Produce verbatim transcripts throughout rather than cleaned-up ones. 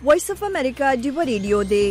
وایس اف امریکا ډیو ریډیو دی.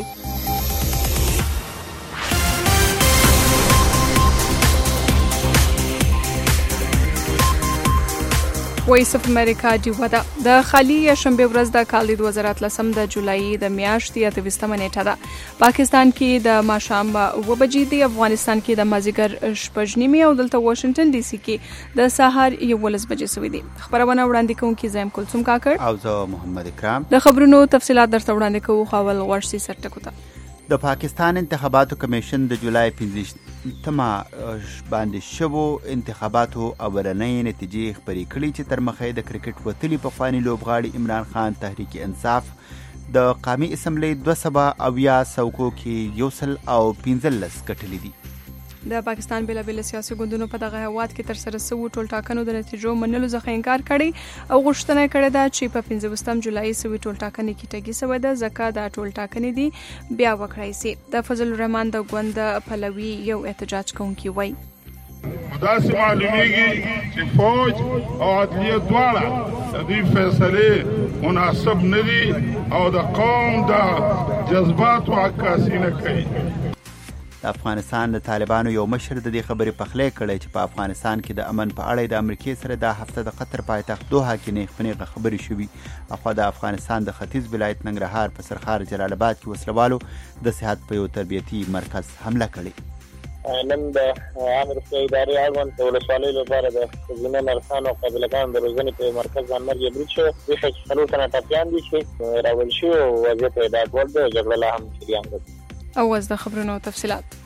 وایس اف امریکا ډیو ده. د خالی یا شنبه ورځ د کال دوه زره اتلسم د جولای د میاشتې اتهویشتمه نیټه ده. پاکستان کې د ماښام اوه بجې دي، افغانستان کې د مازیګر شپږ نیمې او دلته واشنگټن ډي سي کې د سهار یولس بجې شوې دي. خبرونه وړاندې کوونکي زم کلثوم کاکړ او زه محمد اکرام. د خبرونو تفصيلات درته وړاندې کوو. خاول غوښتي سرټکو ته د پاکستان انتخاباتو کمیشن د جولای پنځویشتمه باندې شوو انتخاباتو اولنۍ نتیجې خپرې کړې چې تر مخه د کرکټ وتلي پخواني لوبغاړي عمران خان تحریک انصاف د قومي اسمبلی دوه سوه اویا څوکو کې یو سل او پنځلس ګټلې دي. د پاکستان بیلابیل سیاسي ګوندونو په دغه هیواد کې تر سره سوي ټول ټاکنو د نتیجو منلو څخه انکار کړي او غوښتنه کړې ده چې په پنځوستم جولای سوي ټول ټاکنې کې ټاګي سوی ده ځکه دا ټول ټاکنې دي بیا وکړای سي. د فضل الرحمن د ګوند پلوي یو احتجاج کوونکی وایي داسې معلومیږي چې فوج او عدلیه دواړه د دې فیصلې مناسب نه دي او د قوم د جذباتو عکاسي نه کوي. د افغانستان د طالبانو یو مشر د دې خبرې پخلی کړی چې په افغانستان کې د امن په اړه د امریکای سره دا هفته د قطر پایتخت دوحه کې نیغ په نیغه خبرې شوي. اخوا د افغانستان د ختیځ ولایت ننګرهار په سرخار جلال آباد کې وسلوالو د صحت په یو تربیتي مرکز حمله کړې. نن د عامه روغتیا ادارې اړوند د ولسوالۍ لپاره د ښځینه نرسانو او قابلګانو د روزنې په مرکز ځانمرګي برید شوی. دې ښځې څلور تنه ټپیان دي چې راوړل شوي او وضعیت یې ډاډ وړ دی. جګړه لا هم جریان لري. اوس د خبرونو تفصيلات.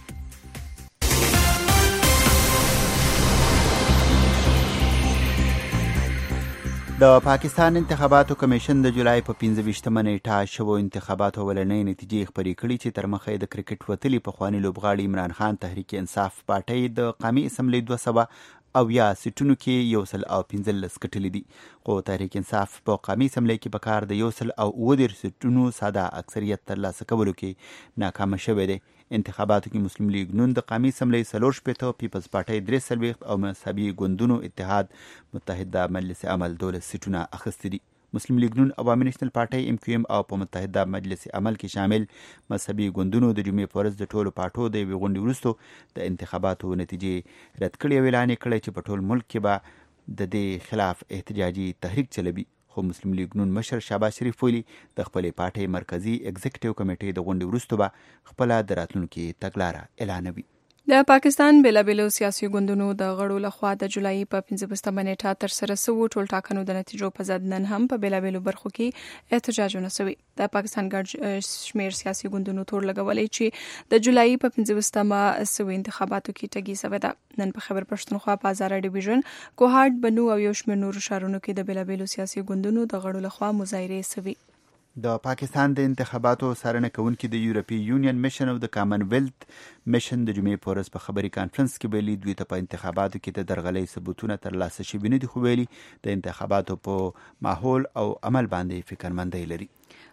د پاکستان انتخاباتو کمیشن د جولای په پنځویشتمه نیټه شوو انتخاباتو اولنۍ نتیجې خپرې کړي چې تر مخه د کرکټ وتلي پخواني لوبغاړي عمران خان تحریک انصاف پارټۍ د قومي اسمبلی دوه سوه اویا سیټونو کې یو سل او پنځلس ګټلې دي. خو تحریک انصاف په قومي اسمبلی کې په کار د یو سل او اووه دېرش سیټونو ساده اکثریت ترلاسه کولو کې ناکامه شوی دی. انتخاباتو کې مسلم لیگ نون د قومي اسمبلی څلور شپېته، پیپلز پارټۍ درې څلوېښت او مذهبي ګوندونو اتحاد متحده مجلس عمل دولس سیټونه اخیستي دي. مسلم لیگ نون، عوامي نیشنل پارټۍ ایم کیو ایم او په متحده مجلس عمل کې شامل مذهبي ګوندونو د جمعې په ورځ د ټولو پارټو د یوې غونډې وروسته د انتخاباتو نتیجې رد کړې او اعلان یې کړی چې په ټول ملک کې به د دې خلاف احتجاجي تحریک چلوي. خو مسلم لیگ نون مشر شهباز شریف ویلي د خپلې پارټۍ مرکزي ایگزیکټیو کمیټې د غونډې وروسته به خپله د راتلونکي تګلاره اعلانوي. د پاکستان بیلابیلو سیاسي ګوندونو د غړو لخوا د جولای په پنځوستمه نیټه تر سره سوو ټول ټاکنو د نتیجو په ضد نن هم په بیلابیلو برخو کې احتجاجونه شوي. د پاکستان ګڼ شمېر سیاسي ګوندونو تور لګولی چې د جولای په پنځوستمه سوي انتخاباتو کې ټاګي سوی ده. نن په خیبر پښتونخوا په هزاره ډیویژن، کوهاټ، بنو او یو شمېر نورو ښارونو کې د بیلابیلو سیاسي ګوندونو د غړو لخوا مظاهرې شوي. د پاکستان د انتخاباتو څارنه کوونکي د یورپی یونین میشن او د کامن ویلت میشن د جمعې په ورځ په خبري کانفرنس کې ویلي دوی ته په انتخاباتو کې د درغلۍ ثبوتونه ترلاسه شوي نه دي، خو ویلي د انتخاباتو په ماحول او عمل باندې فکرمندۍ لري.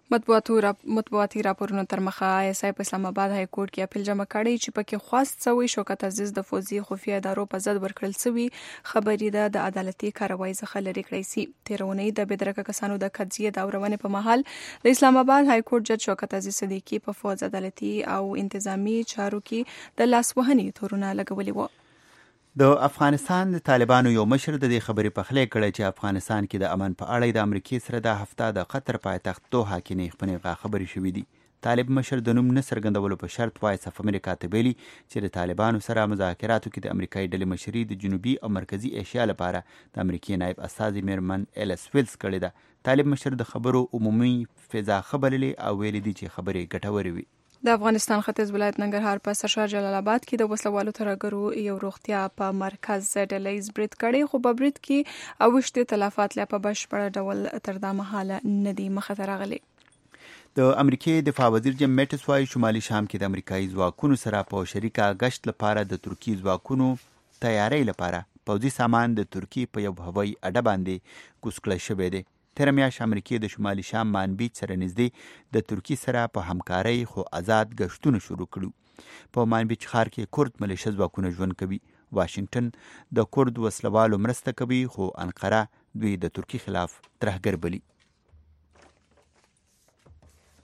مطبوعاتي راپورونو تر مخه آی اس آی په اسلام آباد های کورټ کې اپیل جمع کړی چې پکې خواست شوی شوکت عزیز د فوزي خفیه ادارو په ضد ورکړل شوی خبري ده د عدالتي کاروایی څخه لري کړی سي. تیرونی د بدرکه کسانو د قضیې د اورونې په محل د اسلام آباد های کورټ جج شوکت عزیز صدیقی په فوز عدالتي او انتظامی چارو کې د لاسوهنې تورونه لګولي وو. د افغانستان د طالبانو یو مشر د دې خبرې پخلی کړی چې افغانستان کې د امن په اړه د امریکای سره دا هفته د قطر پایتخت دوحه کې نیغ په نیغه خبرې شوي دي. طالب مشر د نوم نه څرګندولو په شرط وایس اف امریکا ته ویلي چې د طالبانو سره مذاکراتو کې د امریکایي ډلې مشري د جنوبي او مرکزي ایشیا لپاره د امریکایي نایب استازي میرمن ایلس ویلز کړې ده. طالب مشر د خبرو عمومي فضا خبرلې او ویلي دي چې خبرې ګټورې وي. د افغانستان ختیځ ولایت ننګرهار په سرشار جلال آباد کې د وسلوالو ترهګرو یو روغتیا په مرکز ډلیز برید کړی، خو په برید کې اوښتې تلفات لا په بشپړ ډول تر دا مهاله نه دي مخه ته راغلي. د امریکای دفاع وزیر جیم میټس وايي شمالي شام کې د امریکایي ځواکونو سره په شریکه غشت لپاره د ترکی ځواکونو تیاری لپاره پوځي سامان د ترکی په یو هوایي اډه باندې کوز کړی شوی دی. تېره میاشت امریکای د شمالي شام مانبیچ سره نږدې د ترکی سره په همکارۍ خو آزاد غشتونه شروع کړو. په مانبیچ ښار کې کورد ملیشه ځواکونه ژوند کوي. واشنگټن د کورد وسلوالو مرسته کوي، خو انقره دوی د ترکی خلاف ترهګر بلي.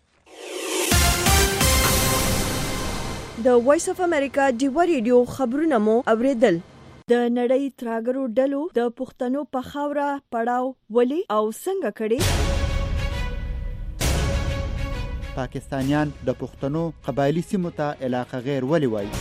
د وایس اف امریکا ډیوا ریډیو خبرونه مو اوریدل. د نړۍ تراګرو ډلو د پښتنو په خاوره پړاو ولي او څنګه کړي؟ پاکستانیان د پښتنو قبایلی سیمو ته علاقه غیر ولي وایي؟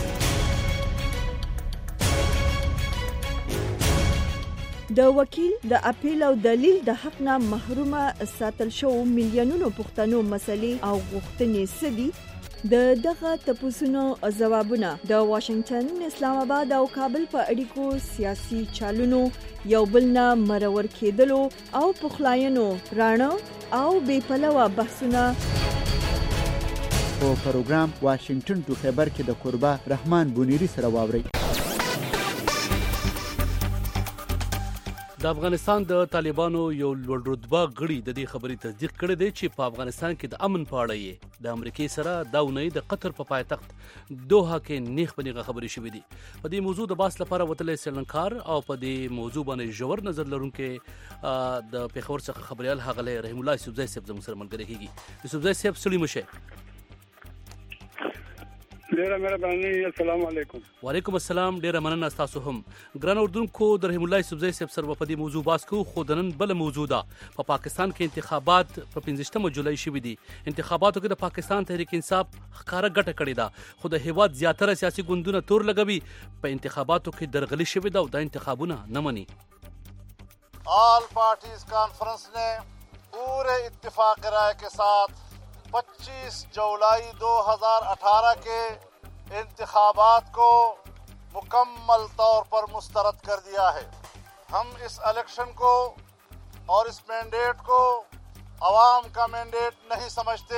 د وکیل د اپیل او دلیل د حق نه محرومه ساتل شو میلیونونو پښتنو مسلې او غوښتنې سدي. د دغه تپوسونو ځوابونه د واشنگټن، اسلام آباد او کابل په اړیکو سیاسي چالونو یو بل نه مرور کېدلو او پخلاینو رانه او بې پلوه بحثونه په پروګرام واشنگټن ټو خیبر کې د قربا رحمان بونیری سره واوري. د افغانستان د طالبانو یو لوړ رتبه غړي د دې خبرې تصدیق کړی دی چې په افغانستان کې د امن په اړه یې د امریکای سره دا ونې د قطر په پایتخت دوحه کې نیغ په نیغه خبرې شوې دي. په دې موضوع د باس لپاره وتلی سرلنکار او په دې موضوع باندې ژور نظر لرونکي د پیښور څخه خبريال هغه رحیم الله یوسفزی صاحب زموږ سره ملګری کیږي. یوسفزی صاحب سړي مشه. ډیره مهرباني. السلام علیکم. وعلیکم السلام. ډیره مننه تاسو هم. ګران اردوونکو د رحیم الله یوسفزی صاحب سره په دې موضوع باس کو. خو د نن بل موضوع ده. په پاکستان کې انتخابات په پنځمه جولای شوې دي. انتخاباتو کې د پاکستان تحریک انصاف ښکارا ګټه کړې ده، خو د هیواد زیاتره سیاسي ګوندونه تور لګوي په انتخاباتو کې درغلي شوې ده او د انتخابونه نه مني. آل پارٹیز کانفرنس نے پورے اتفاق رائے کے ساتھ پچیس جولائی دو ہزار اٹھارہ کے انتخابات کو مکمل طور پر مسترد کر دیا ہے. ہم اس الیکشن کو اور اس مینڈیٹ کو عوام کا مینڈیٹ نہیں سمجھتے.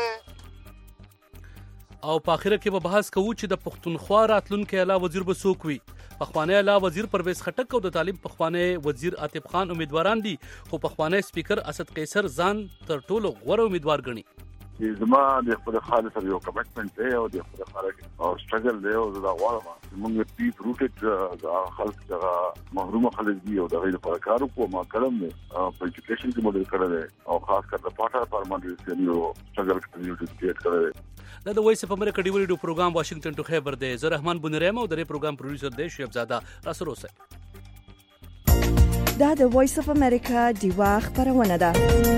او په اخر کې به بحث کوو چې د پښتونخوا راتلونکي اعلی وزیر به څوک وي. پخوانی اعلی وزیر پرویز خټک او د طالب پخوانی وزیر عاطف خان امیدواران دي، خو پخوانی سپیکر اسد قیصر ځان تر ټولو غوره امیدوار ګڼي. زما د خپل خالص سره یو کمټمنټ دی او د خپل خالص او سټرګل دی او دا غواړم موږ پیپ روټډ خلک څنګه محروم خلک دي او د غیر کارو په ما کلم په ایجوکیشن کې مودل کړل او خاص کر د پاټا پرمانډ یو سټرګل کړی دی کړل. دا د وایس اف امریکا ډیوا ریډیو پروګرام واشنگټن ټو خیبر دی. زه رحمان بونریم او د پروګرام پروډوسر دی شعیب زاده. راسره اوسئ. دا د وایس اف امریکا ډیوا خبرونه ده.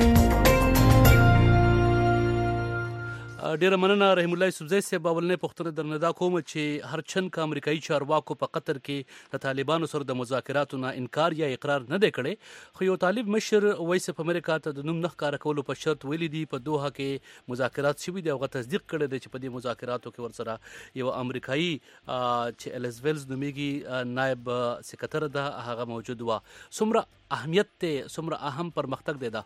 ډیره مننه رحیم الله یوسفزی صاحب. اولنې پوښتنه درنه دا کوم چې هر چن کا امریکایي چارواکو په قطر کې د طالبانو سره د مذاکراتو نه انکار یا اقرار نه دی کړی، خو یو طالب مشر وایس اف امریکا ته د نوم نه ښکاره کولو په شرط ویلي دي په دوحه کې مذاکرات شوي دي او هغه تصدیق کړی دی چې په دې مذاکراتو کې ورسره یو امریکایي چې الیس ویلز نومیږي نائب سکرټر ده هغه موجود و. څومره اهمیت ته څومره اهم پرمختګ دی دا؟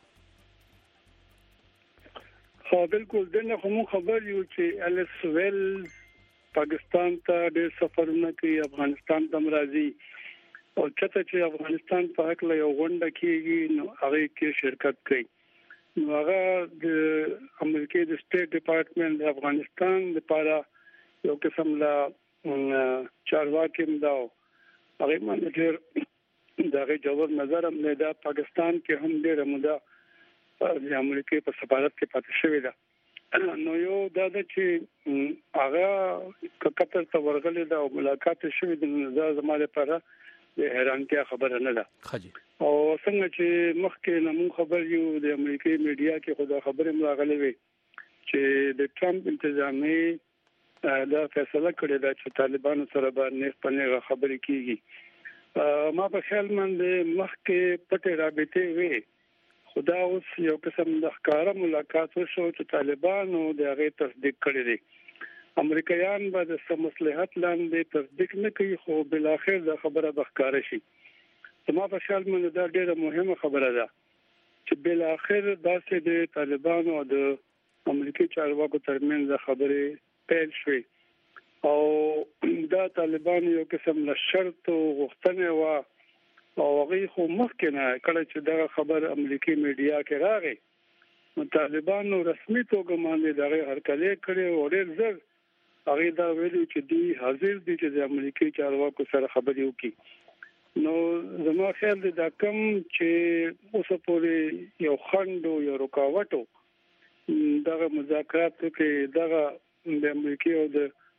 ها بالکل دنه خو خبر یو چې الیس ویلز پاکستان ته ډېر سفرونه کوي، افغانستان ته راځي او چته چې افغانستان په حق له یو غونډه کېږي نو هغه کې شرکت کوي. نو هغه د امریکای د سټیټ ډپارټمنټ د افغانستان لپاره یو قسم لا چارواکي مداو هغه باندې ډېر دغه جواب نظر هم نه دا پاکستان کې هم ډېر مده د امریکای په سفارت کې پاتې شوې ده. نو یو دا چې هغه قطر ته ورغلي دا او ملاقات شوې د نظر زماده لپاره د حیرانتیا خبره نه ده. او څنګه چې مخکې نمو خبر یو د امریکای میډیا کې خدا خبره مراغلې وي چې د ټرمپ انتظامیه دا فیصله کړې ده چې طالبانو سره باندې پنه خبرې کیږي. ما په خیال باندې مخکې پټه رابطه وي، خدا اوس یو قسم د ښکارا ملاقات وشو چې طالبانو د هغه تصدیق کړی دی. امریکایان به د مصلحت لاندې تصدیق نه کوي، خو بل اخر د خبره بخکاره شي. زما په خیال باندې دا ډیره مهمه خبره ده چې بل اخر داسې د طالبانو او د امریکای چارواکو ترمنځ خبرې پیل شوې او دا طالبان یو قسم له شرط او غوښتنې و او هغه خو مخکې نه کله چې دا خبر امریکای میډیا کې راغی نو طالبانو رسمي توګه باندې دا هرکلی کړي او ډېر زر هغه دا ویلي چې دی حاضر دي چې د امریکای چارواکو سره خبرې وکړي. نو زما خیال دی دا کم چې اوسه پورې یو خنډ او یو رکاوټ دغه مذاکراتو کې دغه د امریکای او د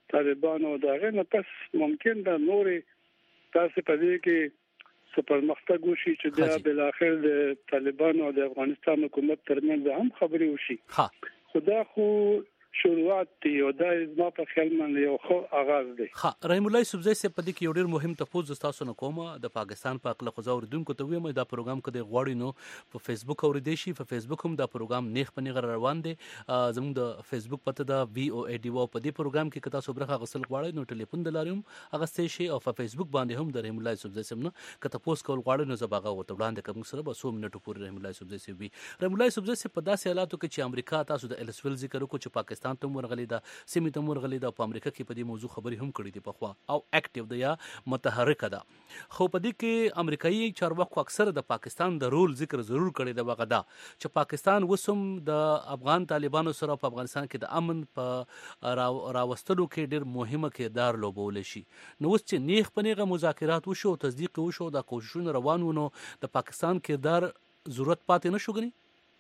طالبانو دغه نه پس ممکن دا نورې تاسو په دې کې سپرمختګ وشي چې بیا بل اخر د طالبانو او د افغانستان حکومت ترمنځ هم خبرې وشي. ها خدا خو شروعات دی او دا ما په خیال باندې یو خو آغاز دی. ها رحیم الله یوسفزی سے په دې کې یو ډیر مهم تفوز تاسو نه کومه د پاکستان په خپل خو اوریدونکو ته وایم دا پروګرام کده غواړي نو په فیسبوک اوریدي شي په فیسبوک هم دا پروګرام نیخ په نیغه روان دی. زموږ د فیسبوک پته دا وی او ای ډی و په دې پروګرام کې کته صبرخه غسل غواړي نو ټلیفون دلاریوم هغه ستې شي او په فیسبوک باندې هم د رحیم الله یوسفزی سم نه کته پوسټ کول غواړي نو زباغه وته وړاندې کوم سره به سو منټو پورې رحیم الله یوسفزی سی وی رحیم الله یوسفزی سی په داسې حالاتو کې چې امریکا تاسو د السویل ذکر وکړو چې پاکستان ته ورغلي دا سیمه ته مرغلي د په امریکا کې په دې موضوع خبري هم کړې دي په خوا او اکټیو ده یا متحرک ده. خو په دې کې امریکایي چارواکو اکثر د پاکستان د رول ذکر ضرور کړی دی وغدا چې پاکستان وسوم د افغان طالبانو سره په افغانستان کې د امن په راوستلو کې ډېر مهمه کردار لوبول شي. نو اوس چې نیخ په نیغه مذاکرات وشو تصدیق وشو د کوششونو روان ونه د پاکستان کردار ضرورت پاتې نشو غني.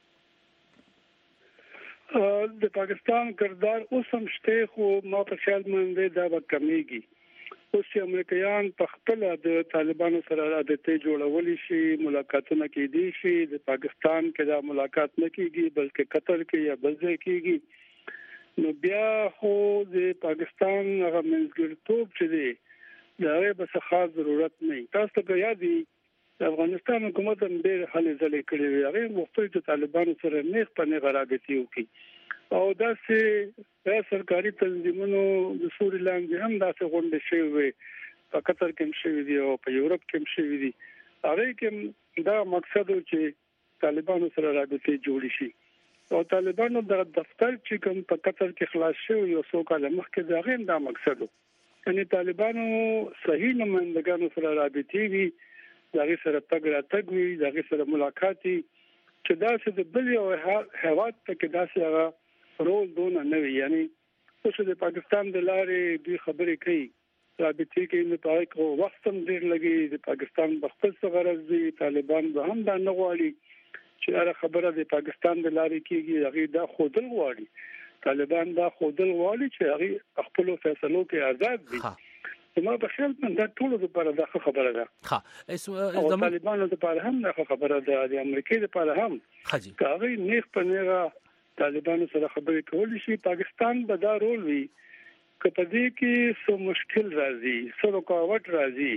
د پاکستان کردار اوس هم شته خو ما په خیال باندې دا به کمیږي. اوس چې امریکایان په خپل د طالبانو سره عادتې جوړول شي ملاقاتونه کېدي شي د پاکستان کې دا ملاقات نه کېږي بلکې قطر کې یا بل ځای کېږي نو بیا خو د پاکستان هغه منځګړیتوب چې دی دا به څه خاص ضرورت نه. تاسو ته یاد دي افغانستان حکومت هم ډېر هلې ځلې کړې وي هغه مختلف د طالبانو سره نیغ په نیغ رابطې وکړي او داسې سرکاري تنظیمونو د سوري لاندې هم داسې غونډې شوې وي په قطر کې هم شوې دي او په یورپ کې هم شوې دي. هغه کې دا مقصد و چې طالبانو سره رابطې جوړې شي او طالبانو د دفتر چې کوم په قطر کې خلاص شوی یو څو کال مخکې دا غیم دا مقصد و یعنی طالبانو صحیح نمائندګانو سره رابطې وي دغه سره تګ را تګ وي دغه سره ملاقاتي چې دا څه د بل یو هواد ته کې دا څه رول دونه نه وي. یعنی اوس د پاکستان د لارې دوی خبرې کوي رابطې کې نه پای کو وخت هم ډیر لګي د پاکستان بخپل څه غرض دي طالبان به هم دا نه غواړي چې هر خبره د پاکستان د لارې کېږي هغه دا خودل غواړي طالبان دا خودل غواړي چې هغه خپل فیصلو کې آزاد دي. ما په خیال من دا ټول د لپاره دا خبره ده. ها اسمه د طالبانو لپاره هم دا خبره ده د امریکا لپاره هم خجي کاغی نیخ په نیغه طالبانو سره خبرې کول شي پاکستان به دا رول وي که په دې کې څه مشکل راځي څه رکاوټ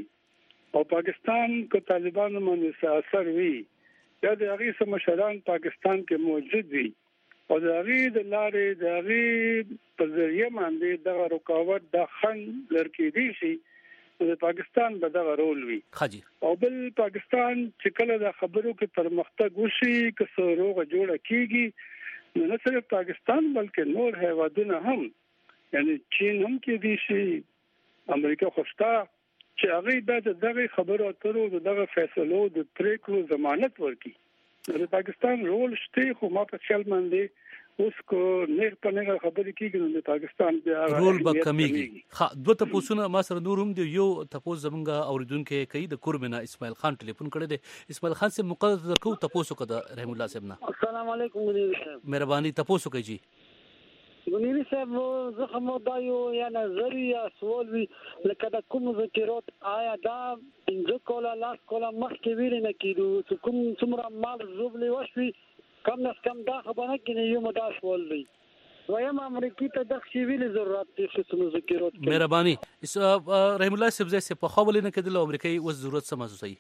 راځي او پاکستان که طالبانو باندې اثر وي یا د هغه سم مشران پاکستان کې موجود وي او د هغه د لارې د هغه په ذریعہ باندې د رکاوټ د خن لړکې دي شي د پاکستان به د رول وي خجي او بل پاکستان چې کله د خبرو کې پرمختګ وشي که سروغه جوړه کیږي نو نه صرف پاکستان بلکې نور هیوادونه هم یعنی چین هم کې دي شي امریکا خوشتا چې هغه د دغه خبرو اترو دغه فیصلو د پریکړو ضمانت ورکړي. د پاکستان رول شته خو ما په خیال باندې اوس کو نه په نه خبرې کیږي نو د پاکستان بیا رول به کمیږي. ها دوه تاسو ما سره نور هم دی یو تاسو زمونږه اوریدونکو کوي د قربنا اسماعیل خان ټلیفون کړی دی. اسماعیل خان سے مقدر کو تاسو کده رحم الله صاحب نه السلام علیکم منیر صاحب مهرباني تاسو کوي جی منیر صاحب زه هم دا یو یا نظر یا سوال وی لکه د کوم ذکرات آیا دا انځ کولا لاس کولا مخ کې ویل نه کیدو چې کوم څومره مال زوبلی وشوي کم نس کم دا خبره کې یو مدا سوال وی وایم امریکای ته د خشویل ضرورت دي چې ذکرات مهرباني رحم الله صاحب زه په خپل نه کېدل امریکای و ضرورت سم محسوسي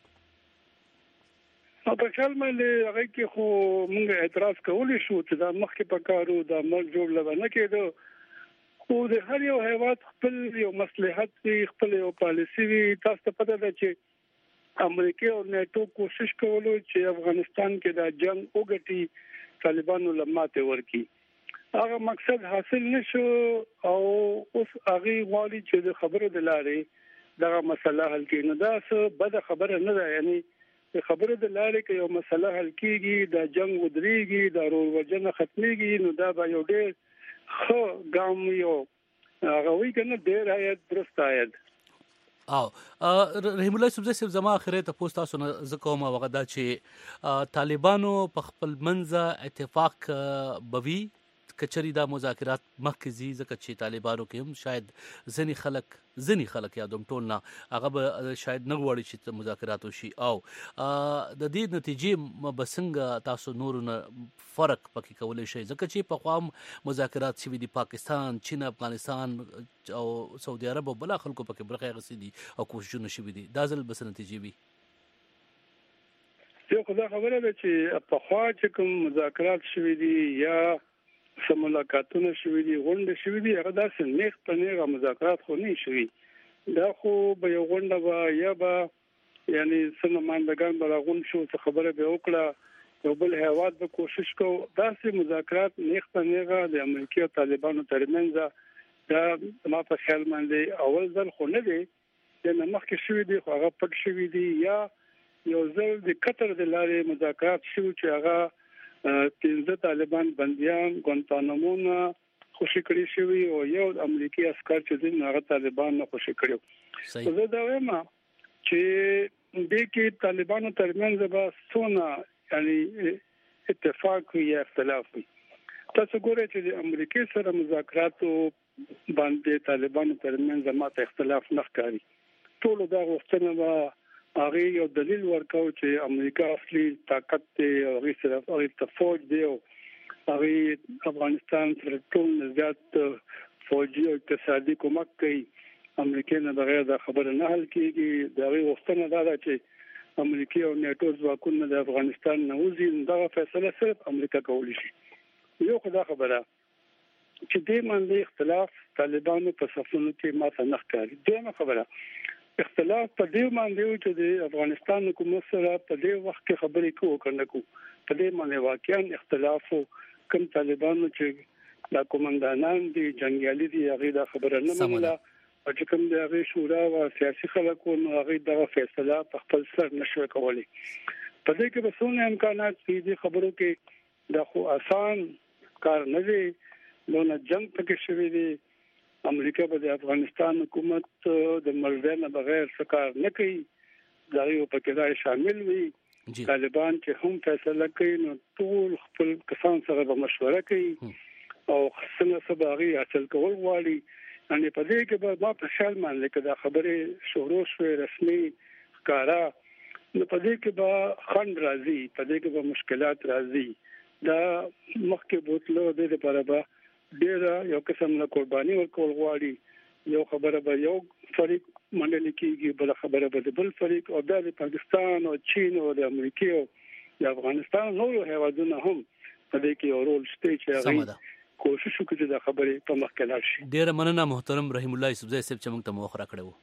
او په خپل مې هغه کې خو موږ اعتراض کولای شو چې دا مخکې په کارو دا مل جوړ لونه کېدو خو د هر یو هیواد خپل یو مصلحت وي خپل یو پالیسی وي. تاسو ته پته ده چې امریکا او ناتو کوشش کولو چې افغانستان کې دا جنگ وګټي طالبانو لماته ورکی هغه مقصد حاصل نشو او اوس هغه غواړي چې د خبرو د لارې دا مسله حل کړي. نو دا څه بده خبره نه ده یعنی خبره د لارې کې یو مسله حل کیږي دا جنگ ودرېږي دا رول وجنه ختميږي نو دا به یو ډېر خو ګام یو هغه وی کنه ډېر آیت درست آیت او رحم الله صاحب زه زما اخره ته پوسټ تاسو نه زکوم وغدا چې طالبانو په خپل منځ اتفاق بوي کچري دا مذاکرات مخکې ځي ځکه چې طالبانو کې هم شاید ځینې خلک ځینې خلک یادوم ټول نه هغه به شاید نه غواړي چې مذاکرات وشي او د دې نتیجې به څنګه تاسو نورو نه فرق پکې کولی شئ ځکه چې پخوا هم مذاکرات شوي دي پاکستان چین افغانستان او سعودي عرب او بلا خلکو پکې برخه اخیستې دي او کوششونه شوي دي دا ځل به څه نتیجې وي یو خو دا خبره ده چې پخوا چې کوم مذاکرات شوي دي یا څه ملاقاتونه شوي دي غونډې شوي دي هغه داسې نیغ په نیغه مذاکرات خو نه شوي دا خو به یو غونډه به یا به یعنی څه نمایندګان به راغونډ شو څه خبره به وکړه یو بل هیواد به کوشش کو داسې مذاکرات نیغ په نیغه د امریکا او طالبانو ترمنځ دا ما په خیال باندې اول ځل خو نه دی د مخکې شوي دي خو هغه پټ شوي دي یا یو ځل د قطر د لارې مذاکرات شو چې هغه پنځه طالبان بنديان ګوانتانامو نه خوشی کړی شوی او یو امریکایي عسكر چې د هغه طالبان نه خوشی کړو زه دا وایم چې د کې طالبانو ترمنځ به څونه یعنی اتفاق یا اختلاف وي تاسو ګورئ چې د امریکای سره مذاکرات باندې طالبانو ترمنځ ماته اختلاف نه ښکاري ټول دا غوښتنه به هغه یو دلیل ورکاو چې امریکا اصلي طاقت دی او هغه سره هغه فوج دی او هغه افغانستان سره ټول زیات فوجي او اقتصادي کومک کوي امریکا نه بغیر دا خبره نه حل کیږي دا وی وختونه دا چې امریکا او نیټو ځواکونه د افغانستان نه وځي دا فیصله صرف امریکا کولی شي یو خدای خبره چې دې باندې اختلاف طالبانو په صفونو کې ماته نه ښکاري دغه خبره اختلاف په دې باندې چې د افغانستان حکومت سره په دې وخت کې خبرې کوو کنه کو په دې باندې واقعا اختلاف کوم طالبانو چې د کومندانان دي جنگیالي دي هغه دا خبره نه منله او چې کوم د هغه شورا او سیاسي خلکو نو هغه دا فیصله په خپل سر نشو کولی په دې کې به څونه امکانات دي خبرو کې دا خو آسان کار نه دی نو نه جنگ پکې شوی دی امریکا به د افغانستان حکومت د ملزمه بغیر څه نه کوي دا یو پکې ځای شامل وي طالبان چې هم فیصله کوي نو ټول خپل کسان سره به مشوره کوي او څنګه سباغي حاصل کول غواړي ان په دې کې به ما په شال باندې کدا خبره شروع شوه رسمي ښکارا نو په دې کې به خند راځي په دې کې به مشکلات راځي دا مخکې بوتلو د لپاره به ډیر یو قسم له قرباني ورکول غواړي یو خبره به یو فریق منل کیږي بل خبره به بل فریق او د پاکستان او چین او د امریکا او د افغانستان نور هیوادونه هم په دې کې یو رول شته چې هغه کوشش وکړي د خبرې په مخ کې لاړ شي ډیر مننه محترم رحیم الله یوسفزی صاحب چې موږ ته موخره کړو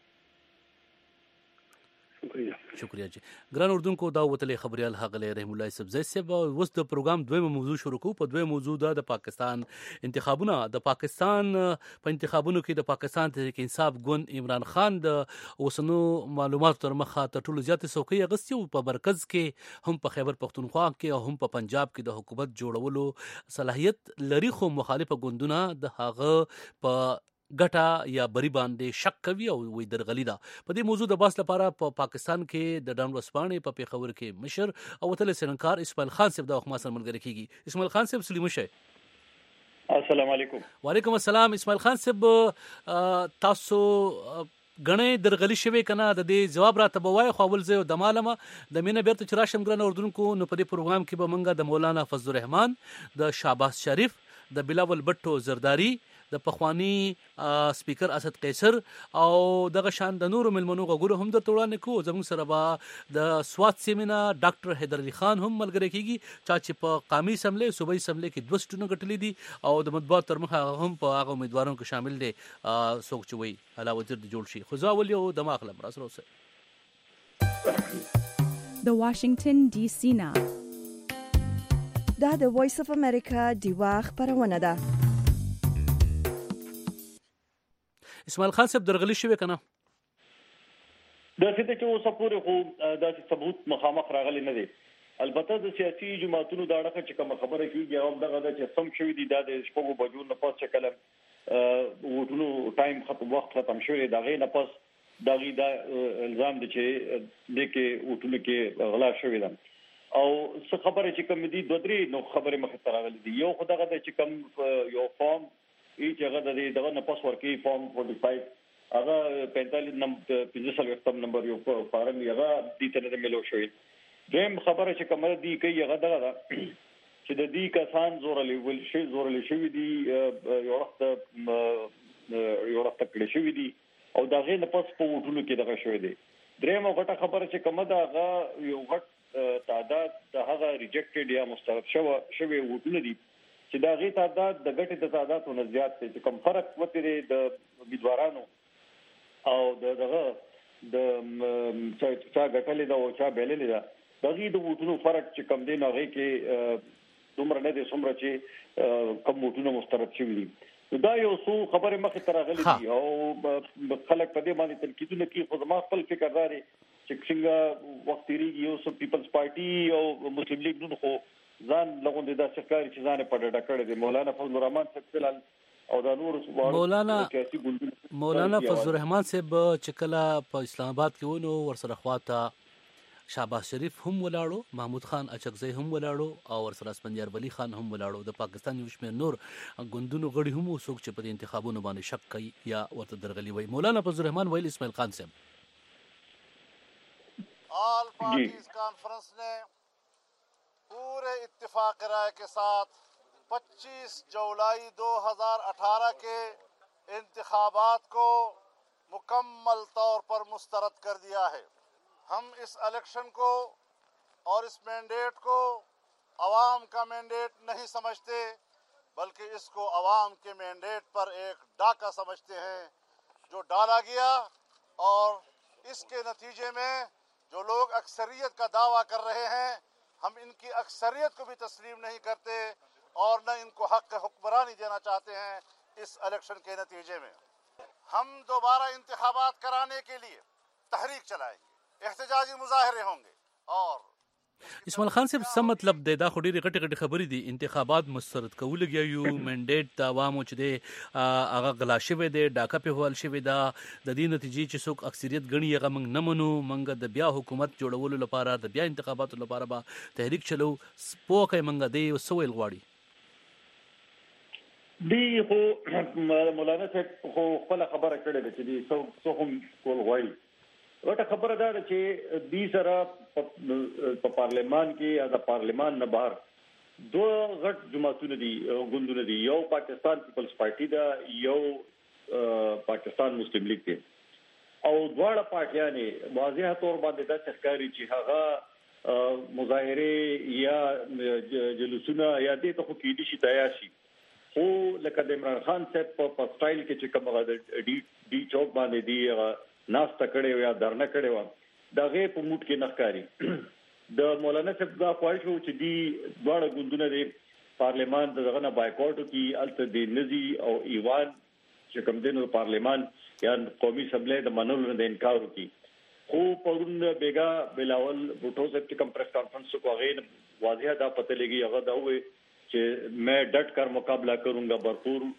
شکریہ جی ګران اردوونکو دا وتلې خبريال هغه رحیم الله یوسفزی صاحب اوس د پروګرام دویمه موضوع شروع کوو په دویمه موضوع د پاکستان انتخابونه د پاکستان په انتخابونو کې د پاکستان تحریک انصاف ګوند عمران خان د اوسنو معلوماتو تر مخه ته ټولو زیاتې څوکۍ اغستې او په مرکز کې هم په خیبر پختونخوا کې او هم په پنجاب کې د حکومت جوړولو صلاحیت لري خو مخالفه ګوندونه د هغه په ګټه یا بری باندې شک کوي او وې درغلي ده په دې موضوع د باس لپاره په پا پاکستان کې د ډان وسپانې په پیښور کې مشر او وتل سرنکار اسماعیل خان صاحب د خما سره ملګری کیږي اسماعیل خان صاحب سلیم شه السلام علیکم وعلیکم السلام اسماعیل خان صاحب تاسو غنې درغلي شوي کنه د دې جواب راته بوای خو ول زه د معلومه د مینه بیرته چې راشم ګران اردوونکو نو په دې پروګرام کې به منګه د مولانا فضل الرحمن د شاباس شریف د بلاول بټو زرداری د پخوانی سپیکر اسد قیصر او دغه شان د نورو ملمنو غوړو هم د توړانه کو زموږ سره با د سواد سیمینا ډاکټر حیدر علي خان هم ملګری کیږي چې په قومي سملې صوبایي سملې کې دوه سټونه غټلې دي او د مطبوعات تر مخه هم په هغه امیدوارانو کې شامل دي څوک چې وي اعلی وزیر د جوړ شي خو ځاول یو د ماخله مراسل اوسه د واشنگټن ډي سي نا دا د وایس اف امریکا دیوا خبرونه ده اسماعیل خان صاحب درغلی شوی کنه دا څه چې اوسه پورې خو دا ثبوت مخامخ راغلی نه دی البته د سیاسي جماعتونو دا اړه چې کوم خبره کیږي او دغه د چې سم شوی دی دا د شپږو بجو نه پات چې کلم وټونو ټایم ختم وخت ختم شوی دا غي نه پس دا غي دا الزام دی چې د کې وټونو کې غلا شوی ده او څه خبره چې کوم دي دوه درې نو خبره مخ ته راغلي دي. یو خدای غته چې کوم یو فارم ای چې هغه د دغه نه پاس ورکی فارم فورټي فایو هغه پینتالیس نمبر پنځه سلوي نمبر یو فارم هغه دې ته نه ملو شوی. دیم خبره چې کوم دي کوي هغه دغه چې د دې کسان زورلې ول شي زورلې شوی دي یو وخت یو وخت کړی شوی دي او دا غي نه پاس په وټونو کې دغه شوی دي. دریم غټه خبره چې کوم دا هغه یو غټ تعداد د هغه ریجکټډ یا مسترد شوی شوی وټونه دي چې دا غي تعداد د غټي د تعدادونو زیات دي چې کوم فرق وته د امیدوارانو او د دغه د چا غټلې دا او چا بیللې دا دغه د وټونو فرق چې کم دی نه غي کې دومره نه دي څومره چې کم وټونو مسترد شوی دي. دا یو څو خبره مخه تر غلي دي او خلک په دې باندې تنقیدونه کوي. خو زما خپل فکر داري چې څنګه وخت تیریږي یو څو پیپلز پارټي او مسلم لیگ نو خو ځان لغون دي دا څرګندري چې ځان په ډډه کړی دي. مولانا فضل الرحمن صاحب او دا نور مولانا مولانا فضل الرحمن صاحب چې کله په اسلام آباد کې ونو ورسره خواته شهباز شریف هم ولاړو، محمود خان اچکزی هم ولاړو او ورسره اسفندیار ولی خان هم ولاړو. د پاکستان یو شمېر نور ګوندونو غړي هم څوک چې په انتخابونو باندې شک کوي یا ورته درغلي وي. مولانا فضل الرحمن ویل اسماعیل خان صاحب آل پارٹیز کانفرنس نے پورے اتفاق رائے کے ساتھ پچیس جولائی دو ہزار اٹھارہ کے انتخابات کو مکمل طور پر مسترد کر دیا ہے. ہم اس الیکشن کو اور اس مینڈیٹ کو عوام کا مینڈیٹ نہیں سمجھتے بلکہ اس کو عوام کے مینڈیٹ پر ایک ڈاکہ سمجھتے ہیں جو ڈالا گیا اور اس کے نتیجے میں جو لوگ اکثریت کا دعویٰ کر رہے ہیں ہم ان کی اکثریت کو بھی تسلیم نہیں کرتے اور نہ ان کو حق حکمرانی دینا چاہتے ہیں. اس الیکشن کے نتیجے میں ہم دوبارہ انتخابات کرانے کے لیے تحریک چلائیں گے، احتجاجی مظاہرے ہوں گے. اور اسماعیل خان صاحب څه مطلب دی؟ دا خو ډېرې غټې غټې خبرې دي. انتخابات مسترد کول یو منډیټ د عوامو چې دی هغه غلا شوی دی، ډاکه په حوال شوی دا د دې نتیجې چې څوک اکثریت ګڼي هغه موږ نه منو. موږ د بیا حکومت جوړولو لپاره د بیا انتخاباتو لپاره به تحریک چلو. پوه کوي موږ دی څه ویل غواړي دی. خو مولانا صاحب خو خپل خبره کړې ده چې دی څه هم کول غواړي. وټه خبره ده چې دې سره په پارلیمان کې یا د پارلیمان نه بهر دوه غټ جماعتونه دي، ګوندونه دي. یو پاکستان پیپلز پارټي ده، یو پاکستان مسلم لیگ دی. او دواړه پارټیانې واضح تور باندې دا ښکاري چې هغه مظاهره یا جلوسونه یا دې ته خو کېدي شي تیار شي. خو لکه د عمران خان صاحب په سټایل کې چې کوم هغه ډي ډي چوک باندې دی ناسته کړي یا درنه کړي و دا غي په موټ کې نخکاری. د مولانا صاحب دا خواهش وو چې دی دواړه ګوندونه د پارلیمان دغه نه بایکاټ کی الته د نزي او ایوان چې کوم دینو پارلیمان یا قومي اسمبلی د منلو نه انکار وکړي. خو پرون بیگا بلاول بوټو صاحب چې کوم پریس کانفرنس کو غیر واضح دا پته لګي هغه دا وې چې میں ڈٹ کر مقابلہ کروں گا، بھرپور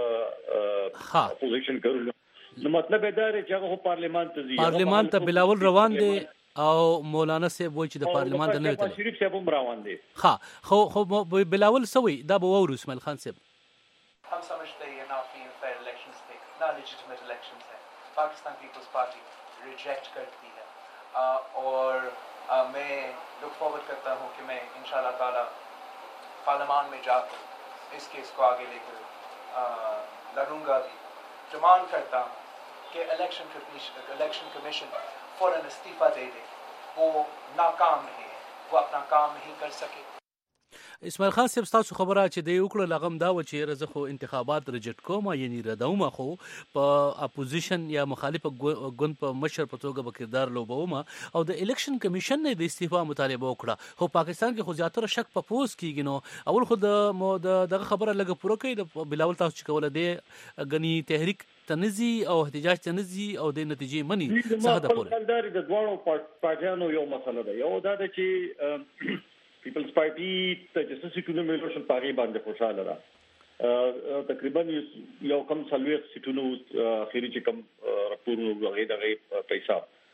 اپوزیشن کروں گا. نو مطلب دا دی چې هغه پارلیمان ته ځي، پارلیمان ته بلاول روان دي او مولانا صاحب وایي چې د پارلیمان ته نه وته شریف صاحب هم روان دي. ها خو خو بلاول سوي دا به وورو اسماعیل خان صاحب. हम समझते हैं ये ना फ्री एंड फेयर इलेक्शंस थे, ना लेजिटिमेट इलेक्शंस हैं. पाकिस्तान पीपल्स पार्टी रिजेक्ट करती है uh, और uh, मैं लुक फॉरवर्ड करता हूँ कि मैं इंशाल्लाह ताला पार्लियामान में जाकर इस केस को आगे लेकर uh, लड़ूंगा भी. जो मांग करता हूँ कि इलेक्शन कमीशन इलेक्शन कमीशन फौरन इस्तीफा दे दे. वो नाकाम रहे हैं, वो अपना काम नहीं कर सके. اسماعیل خان صاحب تاسو خبره چې دی وکړه لغم دا و چې رزه خو انتخابات ریجکټ کوم یعنی ردومه خو په اپوزیشن یا مخالف ګوند په مشر په توګه به کردار لوبومه او د الیکشن کمیشن نه د استعفا مطالبه وکړه. خو پاکستان کې خو زیاتره شک په پوز کیږي. نو اول خو د دغه خبره لګه پوره کوي د بلاول تاسو چې کوله دی غني تحریک تنزي او احتجاج تنزي او د نتیجې منی څه ده پوره د دوه پارټیانو یو مسله ده. یو دا ده چې پیپلز پارټي ته چې سیټونه ملو شل پاري باندې خوشاله ده. تقریبا یو کم سلوي سیټونو اخیری چې کم راپورونو غوړي دغه پیسې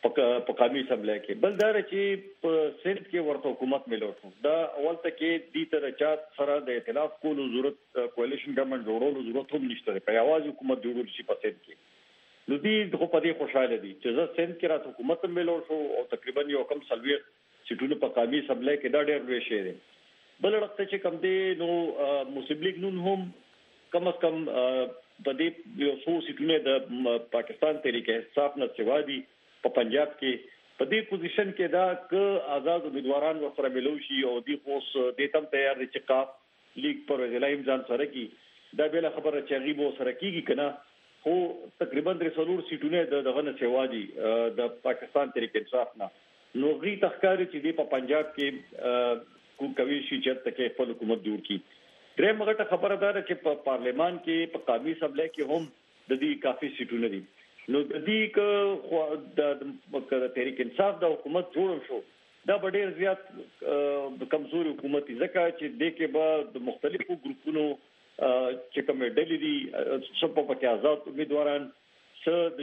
په قومي اسمبلی کې. بل دا چې په سند کې ورته حکومت ملو شو دا اول ته کې دې تر چا سره د ائتلاف کولو ضرورت کولیشن ګورنمنت جوړولو ضرورت هم نشته په یوازې حکومت جوړول شي په سند کې. نو دې خو په دې خوشاله دي چې زه سند کې راته حکومت ملو شو او تقریبا یو کم سلوي سټونو په قومي اسمبلی کې دا ډېر لوی شی دی. بل وخت چې کم دی نو مسلم لیگ نون هم کم از کم په دې یو څو سټونه د پاکستان تحریک انصاف نه سوا دي په پنجاب کې په دې پوزیشن کې دا ک آزاد امیدواران ورسره ملو شي او دی اوس د تم تیار دي چې کا لیگ پر ضلع امزان سره کی دا بل خبره چې غیب سره کیږي کنه خو تقریبا درې څلور سټونه د دغه نه سوا دي د پاکستان تحریک انصاف نه نو غي تخکاری چې دی په پنجاب کې کو کوي شي چې تکه په حکومت جوړ کی. درې مغه خبره ده چې په پارلیمان کې په قومي اسمبلی کې هم د دې کافي سټونه دي. نو د دې ک د تحریک انصاف د حکومت جوړ شو دا ډېر زیات کمزوري حکومت ځکه چې د کې به د مختلفو ګروپونو چې کوم ډلې دي سپو پکې آزاد امیدواران څه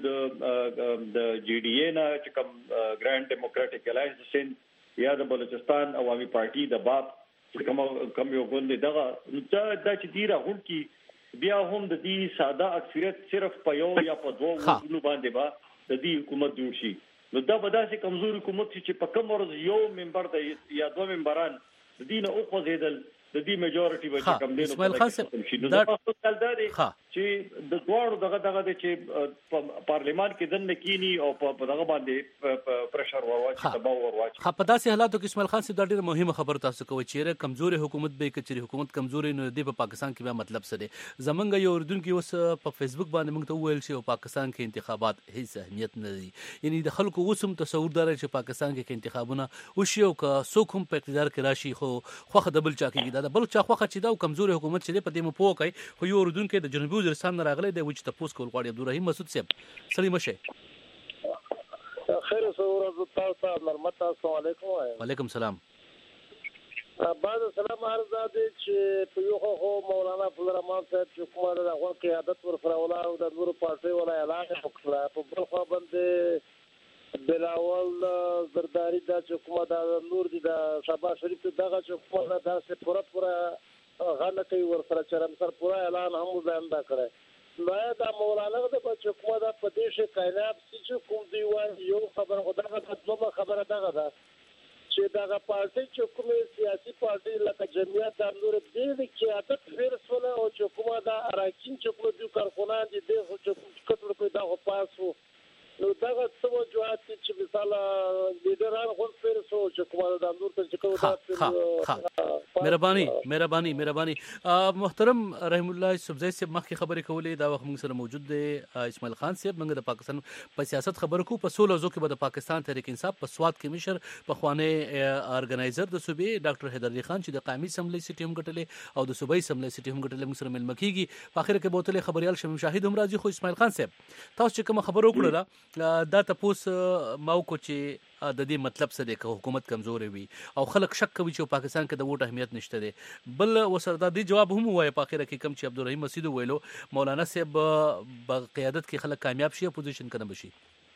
د د جی ډي اے نه چې کوم ګرانډ ډیموکراټک الایانس سند یا د بلوچستان عوامي پارټي د باب چې کوم کوم یو ګوند دغه دا د چې دی راغون کی بیا هم د دې ساده اکثریت صرف په یو یا په دوه وګړو باندې با د دې حکومت جوړ شي. نو دا به داسې کمزوري حکومت چې په کوم ورځ یو ممبر د یا دوه ممبران د دین او خوځیدل د دې میجورټي به کم دي. اسماعیل خان صاحب دا په خپل داري چې د دوړو دغه دغه چې پارلیمان کې دن کینی او په دغه باندې پرشر ورواچي دباو ورواچي. خا په داسې حالاتو کې اسماعیل خان صاحب دا ډیره مهمه خبره تاسو کوي چې کمزوري حکومت به کچري حکومت کمزوري نه دی په پاکستان کې به مطلب څه دی. زمونږ یو اردن کې اوس په فیسبوک باندې موږ ته وویل شي او پاکستان کې انتخابات هیڅ اهمیت نه دي. یعنی د خلکو اوسم تصور دار چې پاکستان کې انتخابونه وشي او که څوک هم په اقتدار کې راشي خو خوخه د بل چا کېږي دا بل چا خوخه چې دا کمزوري حکومت چې په دې مو پوه کوي. خو یو اردن کې د جنوبي وزیرستان نه راغلی دی چې تاسو کول غواړي عبدالرحیم مسعود صاحب سلام شه. خیر اوسه ورځ تاسو نرمت السلام علیکم. وعلیکم السلام. بعد سلام عرض ده چې په یو خو مولانا عبدالرحمان صاحب چې کومه د غوړ قیادت ورسره ولا او د نور پارټي ولا اعلان وکړه په بل خو باندې بلاول زرداری د حکومت د نور دي د شهباز شریف دغه حکومت د سه پوره پوره غنه کوي ورسره چرم سر پوره اعلان هم ځان دا کړی نو دا مولانا د حکومت په دې شي کایناب چې کوم دی وایي یو خبر خدای د دوه خبره دغه ده چې دغه پارټي چې کومه سیاسي پارټي لکه جمعیت د نور دې چې عادت فرسونه او چې کومه د اراکین چې کوم د کارخانه دي د چې کټور په دغه پاسو نو دغه توجهات چې مثلا لیډران خو فرسو چې کومه د نور ته چې کومه مهرباني مهرباني مهرباني محترم رحم الله سبزی صاحب مخکې خبرې کولې دا وخت موږ سره موجود دی اسماعیل خان صاحب موږ د پاکستان په سیاست خبرو کو په سولو زو کې د پاکستان تحریک انصاف په سواد کمیشنر په خوانه ارګنایزر د صوبې ډاکټر حیدر علي خان چې د قومي اسمبلی سټیم غټلې او د صوبې اسمبلی سټیم غټلې موږ سره ملمکیږي په اخر کې بوتله خبريال شمیم شاهد هم راځي خو اسماعیل خان صاحب تاسو چې کوم خبرو کړله دا تاسو ماو کو چې د دې مطلب څه دی چې حکومت کمزوري وي او خلک شک کوي چې پاکستان کې د ووټ اهمیت نشته دی بل وسردا دی جواب هم وایي په اخر کې کم چې عبدالرحیم مسعود ویلو مولانا صاحب په قیادت کې خلک کامیاب شي اپوزیشن کنه بشي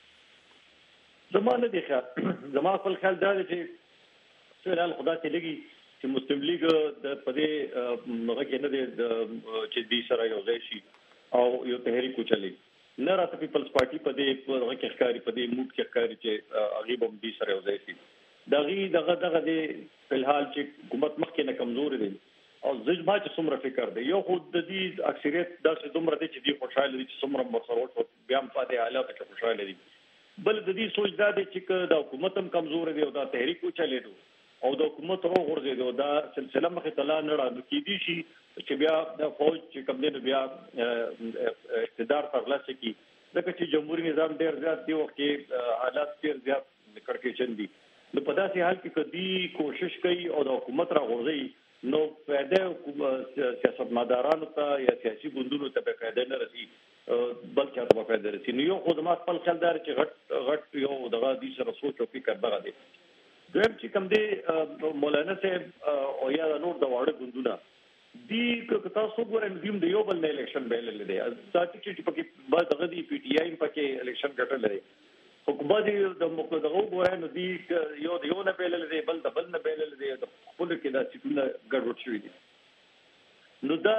زمانه دي خیال زما خپل خیال دا چې سوال خدا ته لګي چې مسلم لیگ د پدې مغه کې نه دی چې دې سره یو ځای شي او یو تحریک چلی نه راته پیپلز پارټي په دې په هغه کې ښکاری په دې موټ کې ښکاری چې هغه به دې سره وځي شي دغه دغه دغه دې په حال چې حکومت مخکې نه کمزور دي او زجما چې څومره فکر دی یو خود د دې اکثریت داسې څومره دي چې دې خوشاله دي چې څومره مسرور بیا هم پاتې حالات کې خوشاله دي بل د دې سوچ دا دی چې د حکومت هم کمزور دی او دا تحریک چلے دي او د حکومت رو غورځي دی او دا سلسله مخه تعالی نه راځي کې دي شي چې بیا د فوج چې کوم دی بیا اقتدار ترلاسه کی ځکه چې جمهوریت نظام ډیر زیات دی او کې حالات ډیر زیات کړکېچن دي نو په داسې حال کې کدي کوشش کوي او د حکومت را غورځي نو فائدہ سیاستمدارانو ته یا سیاسي ګوندونو ته به فائدہ نه رسي بلکې ته به فائدہ رسي نو یو خو د ما خپل خیال دار چې غټ غټ یو دغه دي سره سوچ او فکر دغه دی دویم چې کوم دی مولانا صاحب او یا نور د واړه ګوندونه دی که تاسو ګورئ دیم د یو بل نه الیکشن بیل لري ځکه چې پکې بعد غدي پی ټی آی پکې الیکشن ګټل لري حکومت د مقدغو غوښنه نو دی یو د یو نه بیلل دی بل د بل نه بیلل دی د خپل کې دا سیټونه ګډوډ شوی دي. نو دا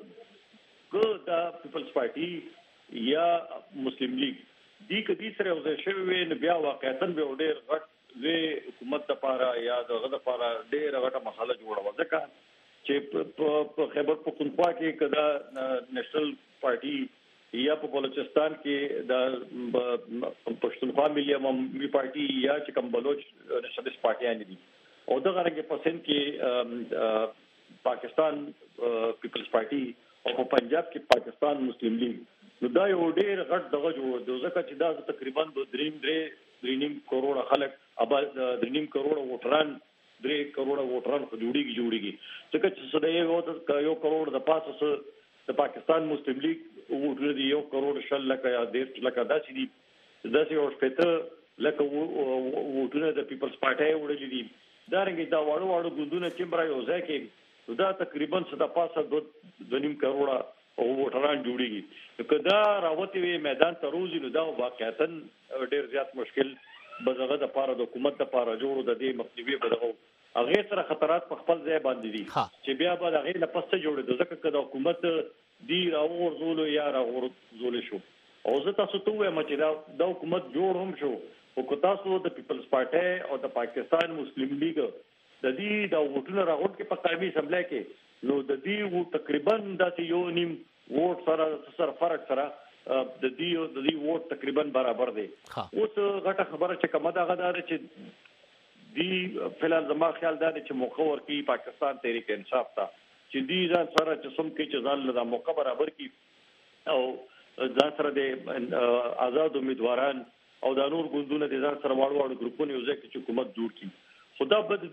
کو دا پیپلز پارټي یا مسلم لیگ دی کدي سره وځي شوی نو بیا واقعیت به ډېر غټ وی حکومت لپاره یا دغه لپاره ډېر غټه مسله جوړه ځکه چې په خیبر پختونخوا کې کدا نېشنل پارټي یا په بلوچستان کې د پښتونخوا ملي عوامي پارټي یا چې کوم بلوچ نېشنلست پارټیان دي او دغه رنګ په سند کې پاکستان پیپلز پارټي او په پنجاب کې پاکستان مسلم لیگ نو دا یو ډېر غټ دغه جوړ د ځکه چې دا تقریبا د دریم درې دریم کروڑه خلک ابا دریم کروڑه ووټران درې کروڑه ووټران خو جوړیږي جوړیږي ځکه چې سده یو یو کروڑ د پاسه د پاکستان مسلم لیگ ووټر دی یو کروڑ شل لکه یا ډېر لکه داسې دي داسې او شپته لکه ووټونه د پیپلز پارټي وړلې دي دا رنګ دا واړو واړو ګوندونه چې برای او ځکه دا تقریبا سده پاسه د نیم کروڑه او ووټران جوړیږي کدا راوته وی میدان ته روزي نو دا واقعیتا ډېر زیات مشکل بزغه د پاره د حکومت د پاره جوړو د دې مخنیوي بدغه هغه سره خطرات په خپل ځای باندې دي چې بیا به هغه نه پسته جوړې ځکه کدا حکومت دی راوړزول یا راوړزول شو او زه تاسو ته وایم چې دا د حکومت جوړ هم شو او کو تاسو د پیپلز پارټي او د پاکستان مسلم لیگ د دې د ووټونو راغون کې په قومي اسمبلی کې نو د دې وو تقریبا د یو نیم ووټ سره سره فرق سره د دې د دې ووټ تقریبا برابر دی. اوس غټه خبره چې کومه دا غدار چې دی فلال زما خیال دا چې مخور کې پاکستان تحریک انصاف تا چې دی ځان سره چې سم کې چې ځان له موقع برابر کې او ځان سره د آزاد امیدواران او د نور ګوندونو د ځان سره واړو واړو ګروپونو یو ځکه چې حکومت جوړ کړي خدا بد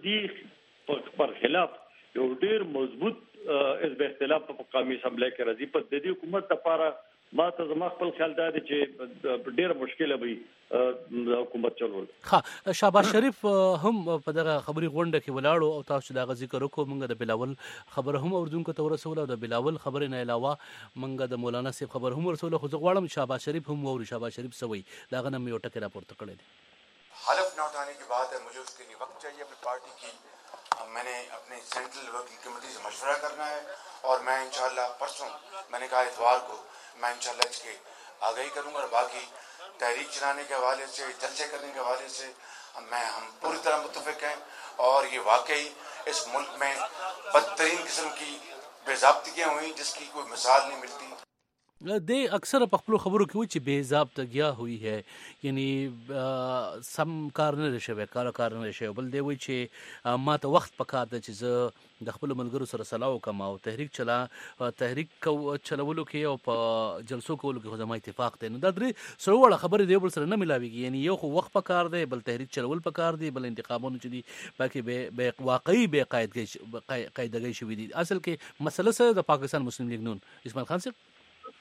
دی پر خلاف یو ډیر مضبوط از به اختلاف په قومي اسمبلی کې راځي په د دې حکومت لپاره ما ته زما خپل خیال دا دی چې ډېر مشکله وي د حکومت چلول. ها شهباز شریف هم په دغه خبري غونډه کې ولاړو او تاسو دا ذکر وکړو موږ د بلاول خبر هم اردوونکو ته ورسول او د بلاول خبر نه علاوه موږ د مولانا صاحب خبر هم ورسول خو زه غواړم شهباز شریف هم ووري شهباز شریف سوي دا غنم یو ټکی راپورته کړی دی. حلف نہ اٹھانے کی بات ہے مجھے اس کے لیے وقت چاہیے اپنی پارٹی کی میں نے اپنے سینٹرل ورکنگ کمیٹی سے مشورہ کرنا ہے اور میں انشاءاللہ پرسوں میں نے کہا اتوار کو میں انشاءاللہ اس کی آگاہی کروں گا اور باقی تحریک چلانے کے حوالے سے جلسے کرنے کے حوالے سے میں ہم پوری طرح متفق ہیں اور یہ واقعی اس ملک میں بدترین قسم کی بے ضابطگیاں ہوئی جس کی کوئی مثال نہیں ملتی. د اکثر په خپل خبرو کې و چې بے ضابطگیا ہوئی ہے یعنی سم کار نه شوی کار کار نه شوی بل دی وی چې ما ته وخت پکار د چې زه د خپل ملګرو سره سلام وکم او تحریک چلا تحریک کو چلولو کې او په جلسو کولو کې زما اتفاق دی نو دا درې سره وړه خبره دی بل سره نه ملاويږي یعنی یو خو وخت پکار دی بل تحریک چلول پکار دی بل انتخابونه چې دي باقي به واقعي به قاعدګي قاعدګي شوی دي اصل کې مسله سره د پاکستان مسلم لیگ نون اسماعیل خان صاحب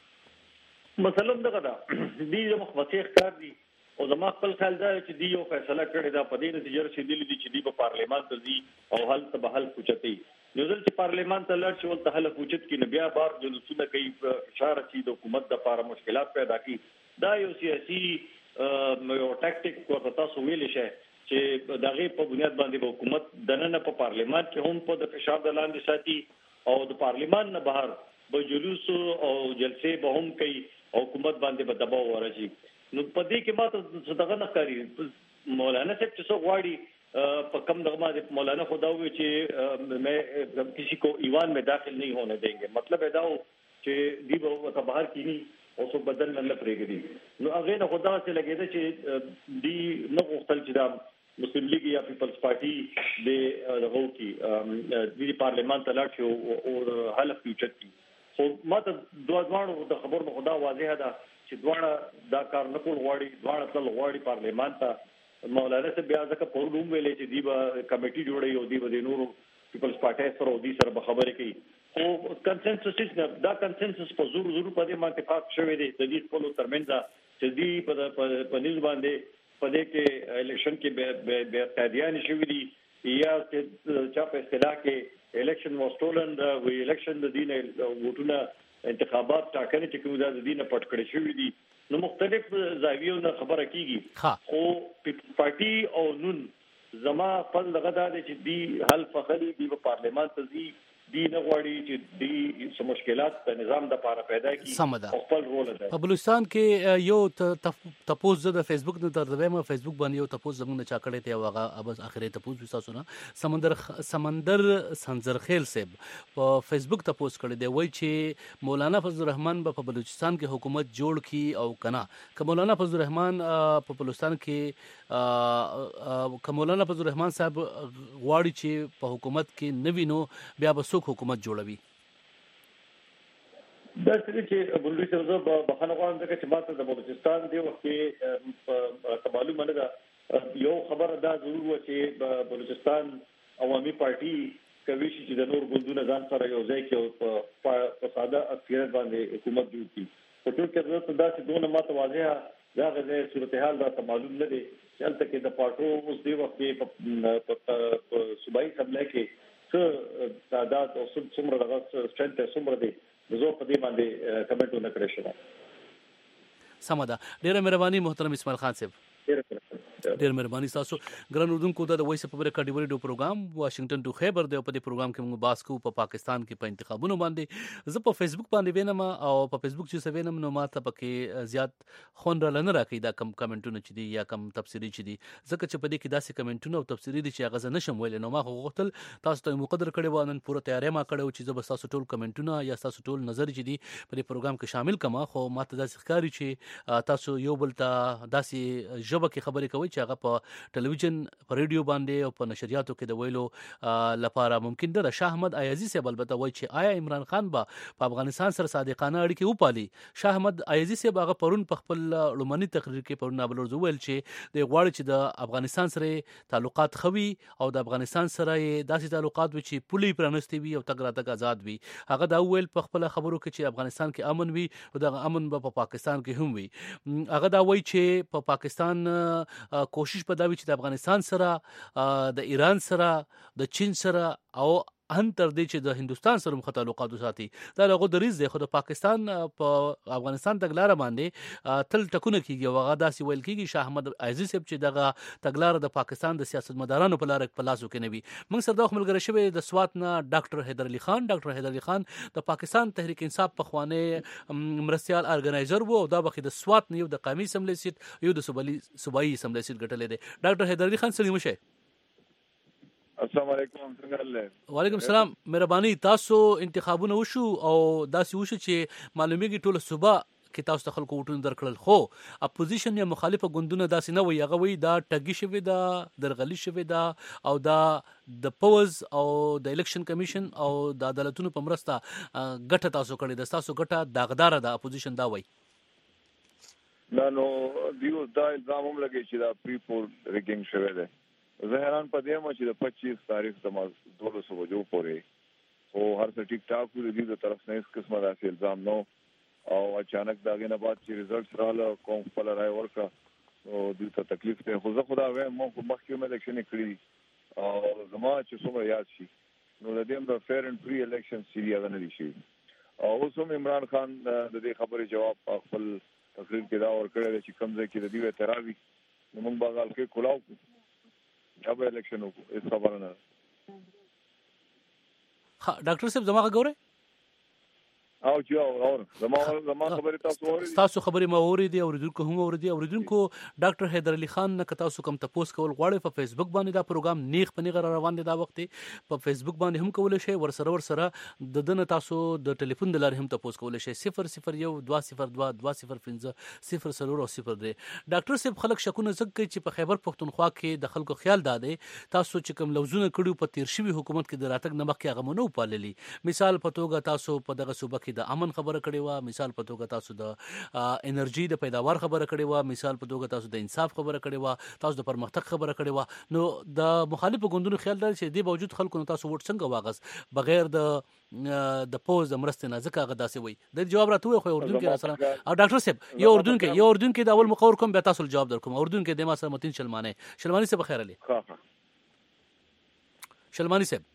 مثلا دغه دا دی د مخوتیخ کار دی او زما خپل خیال دا چې دی یو فیصله کړی دا په دې نتیجه رسیدلی دی چې دی په پارلیمان ته ځي او حل ته به حل کوچتي نو ځل چې پارلیمان ته لړ شو ته حل کوچت کې نه بیا بار جلسونه کوي اشاره چې د حکومت د لپاره مشکلات پیدا کی دا یو سیاسي یو ټاکټیک ورته تاسو ویل شي چې دغه په بنیاد باندې حکومت دنه په پارلیمان کې هم په د فشار د لاندې ساتي او د پارلیمان نه بهر به جلوس او جلسې به هم کوي او حکومت باندې به دباو ورشي نو په دې کې ماته دغه نه کوي مولانا صاحب چې څو غواړي په کم دغه باندې مولانا خدا وی چې مې کسی کو ایوان میں داخل نہیں ہونے دیں گے مطلب ادا ہو چې دی به ته بهر کینی او څو بدل نه پرېږدي نو هغه نه خدا څخه لګیدا چې دی نو غوښتل چې دا مسلم لیگ یا پیپلز پارټي د دغه کی د پارلیمان ته لاړ شي او حلف یوچت کی خو ماته دوه ځوانو د خبر نه خدا واضح ده چې دواړه دا کار نه کول غواړي دواړه تل غواړي پارلیمان ته مولانا صاحب بیا ځکه په روم ویلې چې دی به کمیټي جوړي او دی به د نورو پیپلز پارټي سره او دی سره به خبرې کوي خو کنسنسس نه دا کنسنسس په زور زور په دې باندې اتفاق شوی دی د دې خپل ترمنځ چې دی په په نيز باندې په دې کې الیکشن کې به قاعدیان شوی دي یا چې چا په اصطلاح کې الیکشن واز ستولن وی الیکشن د دین ووټونه انتخابات ټاکنې چې کوم د دینه پټ کړی شوی دي نو مختلف زاویو نه خبره کیږي خو پارټي او نون زما خپل دغه د چې دی حل فخري دی په پارلیمان ته دی دی نه غواړي چې دی سم مشکلات د نظام د لپاره پیدا کړي خپل رول ده. په بلوچستان کې یو تپوز د فیسبوک نه ترځوي ما فیسبوک باندې یو تپوز زموږ نه چا کړی ته هغه ابس اخري تپوز وساسو نه سمندر سمندر سنزرخیل صاحب په فیسبوک تپوز کړی دی وای چې مولانا فضل الرحمن په بلوچستان کې حکومت جوړ کی او کنا ک مولانا فضل الرحمن په بلوچستان کې ک مولانا فضل الرحمن صاحب غواړي چې په حکومت کې نوینو بیا به حکومت جوړوي دا چې بلوچستان زه بخښنه غواړم چې ماته د بلوچستان دی وخت کې معلومه نه ده یو خبره دا ضرور و چې بلوچستان عوامي پارټي کوي چې د نور ګوندونو ځان سره یو ځای کې په ساده اکثریت باندې حکومت جوړ کړي په ټول کې زه دا چې دونه ماته واضحه دا غږی صورتحال دا معلوم نه دی چې هلته کې د پارټو اوس دی وخت کې په صوبایي اسمبلی کې څه تعداد او څومره دغه سټرنث څومره دی زه په دې باندې کمنټ نه کړی شم. سم ده ډیره مهرباني محترم اسماعیل خان صاحب ډیر مهرباني تاسو ګران اردوونکو د وایس اف امریکا ډیوري ډو پروګرام واشنگټن ټو خیبر دی په دې پروګرام کې موږ باس کوو په پاکستان کې په انتخابونو باندې زه په فیسبوک باندې وینم او په فیسبوک چې وینم نو ماته پکې زیات خون را لنه راکې دا کم کمنټونه چې دي یا کم تفسیری چې دي ځکه چې په دې کې داسې کمنټونه او تفسیری دي چې هغه زه نشم ویل نو ما خو غوښتل تاسو ته مقدر کړي و نن پوره تیاری ما کړو چې زه به تاسو ټول کمنټونه یا تاسو ټول نظر چې دي په دې پروګرام کې شامل کما خو ماته داسې ښکاري چې تاسو یو بل ته داسې ژبه کې خبرې کوي چې هغه په ټلویزیون په ریډیو باندې او په نشریاتو کې د ویلو لپاره ممکن ده. شاه احمد ایازي صاحب البته وایي چې آیا عمران خان به په افغانستان سره صادقانه اړیکې وپالي. شاه احمد ایازي صاحب هغه پرون په خپل لومړني تقریر کې پرون نابلور ویل چې د غواړي چې د افغانستان سره تعلقات خوي او د افغانستان سره داسې تعلقات وي چې پولي پرانستي وي او تګ راتګ آزاد وي. هغه دا ویل په خپل خبرو کې چې افغانستان کې امن وي او د امن په پاکستان کې هم وي. هغه دا وایي چې په پاکستان کوشش په دا وی چې د افغانستان سره د ایران سره د چین سره او ان تر دې چې د هندستان سره مخ تعلقات وساتي دا لغو دریز دی خو د پاکستان په افغانستان تګلار باندې تل ټکونه کیږي او هغه داسې ویل کیږي شاه احمد ایازي صاحب چې دغه تګلار د پاکستان د سیاستمدارانو په لار په لاسو کې نه وي. موږ سره د خپلګر شوی د سوات نه ډاکټر حیدر علي خان ډاکټر حیدر علي خان د پاکستان تحریک انصاف په خوانه مرستيال ارګنایزر وو او دا بخې د سوات نه یو د قومي اسمبلی سیټ یو د صوبایي صوبایي اسمبلی سیټ ګټلې دی. ډاکټر حیدر علي خان سلام شه. السلام علیکم څنګه وعلیکم السلام مهرباني تاسو انتخابونه وشو او داسې وشو چې معلومیږي ټول صوبه کې تاسو ته خلکو وټون درکړل خو اپوزیشن یا مخالفه ګوندونه داسې نه وي هغه وي دا ټګي شوی دا درغلي شوی دا او دا د پوز او د الیکشن کمیشن او د عدالتونو په مرسته ګټه تاسو کړی د تاسو ګټه داغدار ده اپوزیشن دا وایي. نه نو دیو دا الزام هم لګی چې دا پری پول ریګینګ شوی دی. زه حیران پدې یم چې د پچیس تاریخ د دولسو بجو پورې او هر څه ټیک ټاک و دي د طرف نه هیڅ قسمه داسې الزام نو او اچانک داګه نه بعد چې ریزلټس رااله کوم خپل راي ورکا او د ته تکلیف ته خو زه خدا وایم مو مخکې مې الیکشن کړی او زما چې څومره یاد شي نو د دې د فیر اینڈ فری الیکشن سیریه نه دي شي او اوس هم عمران خان د دې خبرې جواب خپل تقریر کې دا ورکړی چې کوم ځای کې د دې اعتراضي نو موږ باغال کې کولاو اب الیکشن کو اس خبر نه ها ډاکټر صاحب زما غوړې او جو اور زما زما خبره تاسو اوري تاسو خبره ما اوري دي اوریدونکو هم اوریدي اوریدونکو ډاکټر حیدر علي خان نه تاسو کوم تاسو کول غواړئ په فیسبوک باندې دا پروګرام نیغ په نیغه روان دي دا وخت په فیسبوک باندې هم کول شي ور سره ور سره د دنه تاسو د ټلیفون د لارې هم تاسو کول شي صفر صفر یو دوه صفر دوه دوه صفر پنځه صفر سلور او صفر دی. ډاکټر صاحب خلک شکونه زګ چې په خیبر پښتونخوا کې د خلکو خیال داده تاسو چې کوم لوزونه کړیو په تیر شوی حکومت کې د راتګ نه مخکې هغه مونږ پاللی مثال په توګه تاسو په دغه صوبه کې د امن خبره کړې و مثال په توګه تاسو د انرژي د پیداوار خبره کړې و مثال په توګه تاسو د انصاف خبره کړې و تاسو د پرمختګ خبره کړې و نو د مخالفو ګوندونو خیال دار چې د باوجود خلکو نو تاسو وټ څنګه واغس بغیر د د پوز د مرستې نه ځکه هغه داسې وي د جواب راته خو اردن کې سره او ډاکټر صاحب یو اردن کې یو اردن کې د اول مقور کوم به تاسو جواب درکوم اردن کې د ما سره متین شلمانه شلمانی صاحب بخیر علي شلمانی صاحب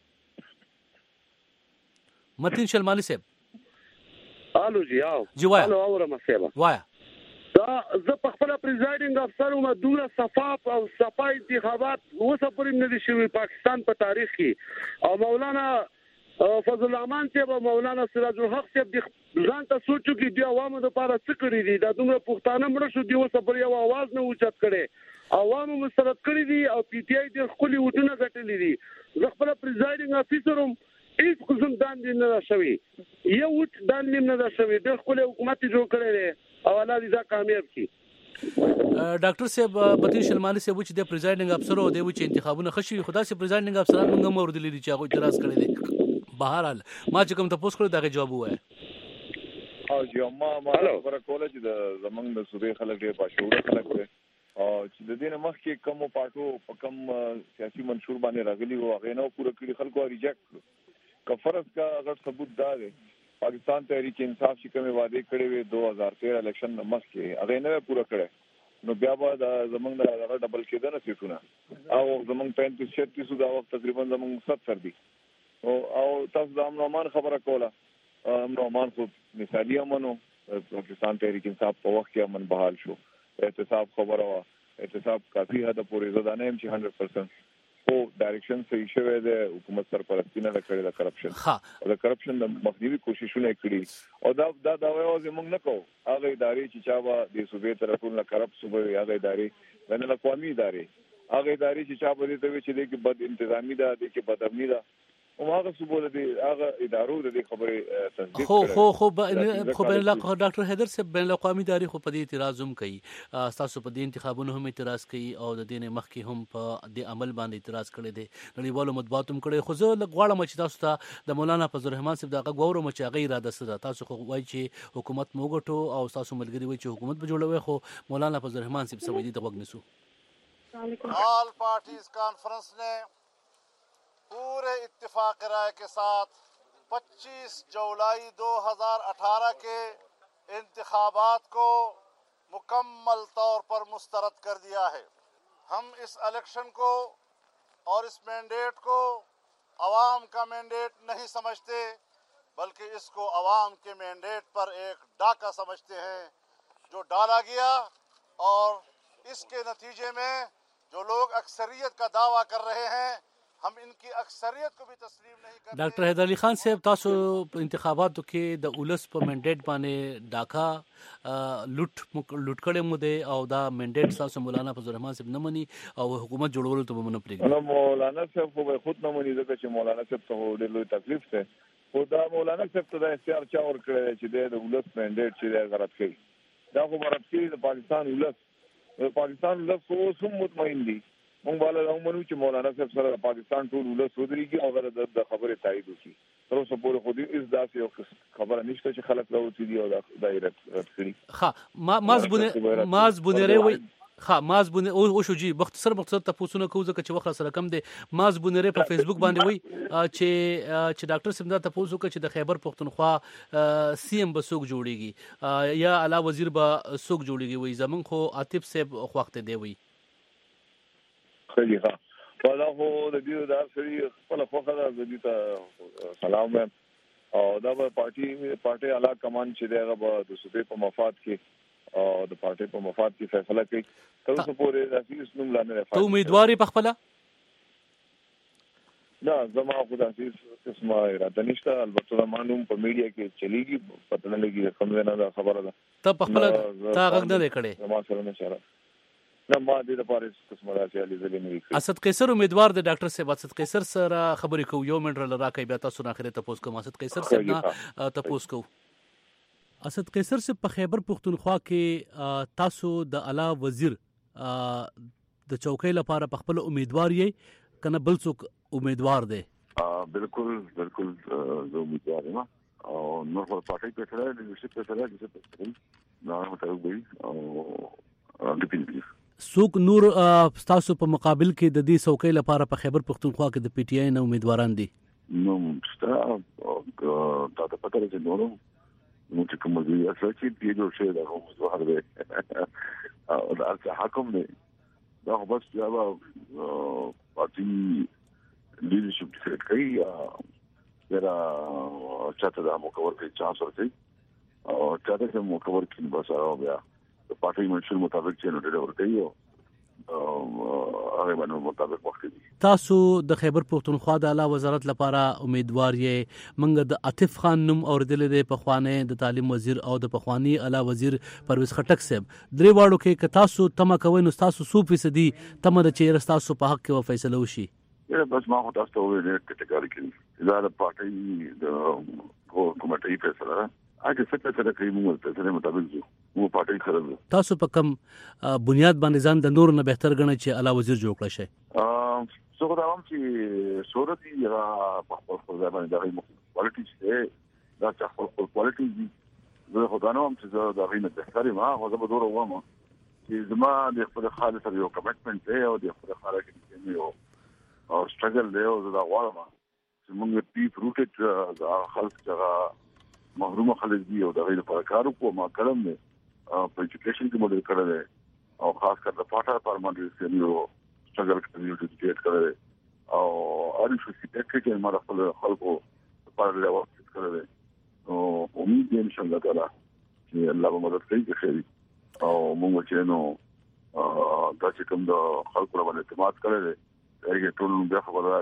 متین شلمانی صاحب الو جی آو جی وایا الو اورم صاحب وایا دا زه په خپل پریزایډینګ افسر وم دوه صفاف او صفا انتخابات اوسه پورې نه دي شوي پاکستان په تاریخ کې او مولانا فضل الرحمن صاحب او مولانا سراج الحق صاحب د ځان ته سوچو کې د عوامو لپاره څه کړی دي دا دومره پښتانه مړ شو دی اوسه پورې یو आवाज نه اوچت کړي عوامو مسرت کړی دي او پی ټی آی د خپل وټونه غټلې دي زه خپل پریزایډینګ افسر وم هیڅ قسم داندې نه شوي یو وټ داندې نه شوي د خپل حکومت جوړ کړی دی او الله دې دا کامیاب کړي ډاکټر صاحب پتی شلمانی صاحب چې د پریزایډینګ افسر او د وچ انتخابونه خشي خدا سي پریزایډینګ افسران موږ مور دي چې هغه اعتراض کړی دی بهرحال ما چې کوم تاسو کړو دا جواب وای او یو ما ما خبره کوله چې د زمنګ د صوبې خلک ډېر پښوړه خلک دي او چې د دې مخ کې کوم پارټو په کوم سیاسي منشور باندې راغلي وو هغه نو پوره کړی خلکو ریجیکټ کا فرض کا اگر ثبوت دا دی پاکستان تحریک انصاف چې کومه وعده کړې وې دو هزار تیرہ الیکشن مخ کې هغه نه پوره کړې نو بیا به د زمنګ د هغه ډبل کېده نه سیټونه او زمنګ پینتیس چھتیس دا وخت تقریبا زمنګ ستر دي او او تاسو د امنومان خبره کوله امنومان خو مثالی امنو پاکستان تحریک انصاف په وخت کې امن بحال شو احتساب خبره وا احتساب کافی حد پورې زدانه هم چې صد درصد او ډایرکشن صحیح شوی دی حکومت سرپرستی نه کړې د کرپشن او د کرپشن د مخنیوي کوششونه کړي او دا دا دا وایي موږ نه کوو هغه ادارې چې چا به د صوبې طرفونو کرپټ صوبې هغه ادارې بین الاقوامي ادارې هغه ادارې چې چا به دې ته چې د بد انتظامی ده د کې بد امنی ده او هغه صوبې د هغه ادارو د خبرې تصدیق خو خو خو خو بین الاقوامي ډاکټر حیدر صاحب بین الاقوامي ادارې خو په دې اعتراض هم کوي تاسو په دې انتخابونو هم اعتراض کوي او د دې نه مخکې هم په دې عمل باندې اعتراض کړی دی نړیوالو مطبوعاتو هم کړی خو زه غواړم چې تاسو ته د مولانا فضل الرحمن صاحب دغه غوړم چې هغه اراده سره تاسو خو وایي چې حکومت موګټو او تاسو ملګری وایي چې حکومت به جوړوي خو مولانا فضل الرحمن صاحب سوي دي د وګ نسو ऑल पार्टीज कॉन्फ्रेंस ने पूरे इत्तेफाक राय के साथ पच्चीस जुलाई दो हज़ार अठारह के इंतखाबात को मुकम्मल तौर पर मुस्तरद कर दिया है। हम इस इलेक्शन को और इस मैंडेट को अवाम का मैंडेट नहीं समझते बल्कि इसको अवाम के मैंडेट पर एक डाका समझते हैं जो डाला गया और इसके नतीजे में जो लोग अक्सरियत का दावा कर रहे हैं हम इनकी अक्सरियत को भी तस्लीम नहीं करते। ډاکټر حیدر علي خان صاحب تاسو په انتخاباتو کې د اولس په منډیټ باندې ډاکا لوټ لوټ کړي مو دي او دا منډیټ تاسو مولانا فضل الرحمن صاحب نه مني او حکومت جوړولو ته به نه پریږدي. نو مولانا صاحب خو به خود نه مني ځکه چې مولانا صاحب ته ډېر لوی تکلیف ده خو دا مولانا صاحب ته د اختیار چا ور کړی چې د اولس منډیټ چې غلط کړي دا خو غلط کړي د پاکستان اولس د پاکستان اولس خو سم مطمئن دي مونږ بالا موږ چې مولانا صاحب سره پاکستان ټول ولس ودرېږي او غره د خبره تایید وکړي تر اوسه پورې خو دې اس داسې یو خبره نشته چې خلک راوتی دي او دا دایره کړي ها ما مازبونه مازبونه وي ها مازبونه او شو جی مختصر مختصر تاسو نه کوم ځکه چې وخت سره کم دي مازبونه په فیسبوک باندې وي چې چې ډاکټر سیمدا تاسو کې چې د خیبر پختونخوا سی ام بسوک جوړيږي یا اعلی وزیر به سوک جوړيږي وي زمون خو عاطف صاحب وخت دی وي خیلی ها ولا هو د دې د اصلي خپل خوخه د دې ته سلام او دا به پارټي پارټي اعلی کمان چې دغه به د صوبې په مفاد کې او د پارټي په مفاد کې فیصله کوي تر څو پورې د اساس نوم لاندې راځي ته امیدواري په خپل نه زما خو د اساس قسمه اراده نشته البته مانوم په میډیا کې چلیږي پته نه لګي کوم نه خبره ده ته په خپل تا غږ نه کړي زما سره نه چاره نه ما دې لپاره قسمه راځي علي زلي نه وکړي اسد قیصر امیدوار د ډاکټر صاحب اسد قیصر سره خبرې کوو یو منټ راکې بیا تاسو نه اخره تاسو کوم اسد قیصر صاحب نه تاسو کوو اسد قیصر صاحب په خیبر پختونخوا کې تاسو د اعلی وزیر د چوکۍ لپاره په خپل امیدوار یې کنه بل څوک امیدوار دی بالکل بالکل زه امیدوار یم او نو په پټای په سره د لیدرشپ په سره د څه نه مطلب دی او ډیپینډ څوک نور تاسو په مقابل کې د دې څوکۍ لپاره په خیبر پختونخوا کې د پی ټی آی نه امیدواران دي نو ستا تا ته پته لري نو نو چې کوم دی اصل چې دی جو شه دا کوم څه هر دی او دا حکم دی دا خو بس یا پارټي لیدرشپ ډیسایډ کوي یا چاته دا مو کور کې چانس ورته او چاته چې مو کور کې بس او بیا د پارټي منشور مطابق چې نو ډېر ورکوي هغه باندې مطابق وخت دي. تاسو د خیبر پختونخوا د اعلی وزارت لپاره امیدوار یې. منګ د عاطف خان نوم اوریدل دی په خوانه د تعلیم وزیر او د پخوانی اعلی وزیر پرویز خټک صاحب درې واړو کې ک تاسو تمه کوئ نو تاسو څو فیصدي تمه د چیر تاسو په حق کې فیصله وشي؟ یا بس ما خو تاسو ته ویل کټګوریکلی دا د پارټي د کمیټې فیصله ده. اګه څه څه د کوي موږ ته سره مطابق جو مو پارټي خراب. تاسو په کوم بنیاد باندې ځان د نور نه بهتر غنئ چې اعلی وزیر جوړ کړئ شي؟ ا څو دا هم چې صورت یې را په خپل خپل ځای باندې د کوالټي چې دا چې خپل کوالټي دي زه خو دا نو هم چې دا غینه بهتري ما خو زه به دوره وامه چې زما د خپل خالص یو کمټمنټ دی او د خپل خالص کې یو او سټرګل دی او دا غواړم چې موږ پیپ روټډ د خلک څخه محروم خلک دي او د غیر لپاره کار وکړو. ما کلم نه په ایجوکیشن کې مودل کړل او خاص کر د پاټا پارلمانټري سیمو سټرګل کوي چې ډیټ کړل او اړ شو چې چې ما خپل خلکو په اړه وخت کړل او امید دې ان شاء الله تعالی چې الله به مدد کوي چې خیر او موږ چې نو دا چې کوم د خلکو باندې اعتماد کړل هغه ټول بیا خبره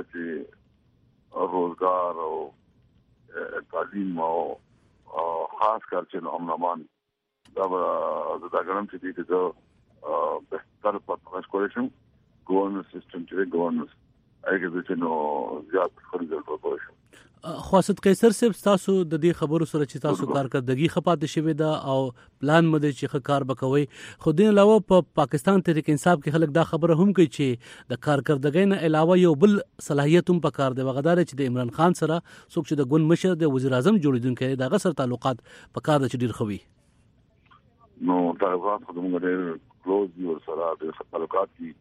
چې روزګار او تعلیم او خاص کر چې نو امنمان دا دا غنم چې دې ته بهتر پاتې کولشم ګورننس سیستم چې ګورننس هغه چې نو زیات خرجل ورکوي. خواسط قیصر صاحب تاسو د دې خبرو سره چې تاسو کارکردګي خپاته شوی دا او پلان مده چې کار وکوي خو دین علاوه په پا پاکستان تحریک انصاف کې خلک دا خبره هم کوي چې د کارکردګۍ نه علاوه یو بل صلاحیت هم پکار دی وغدار چې د عمران خان سره څوک چې د ګوند مشر د وزیر اعظم جوړیدونکو د غسر تعلقات پکار د چډیر خوي نو دا وخت خو موږ ډېر کلوز دي ور سره د تعلقات دي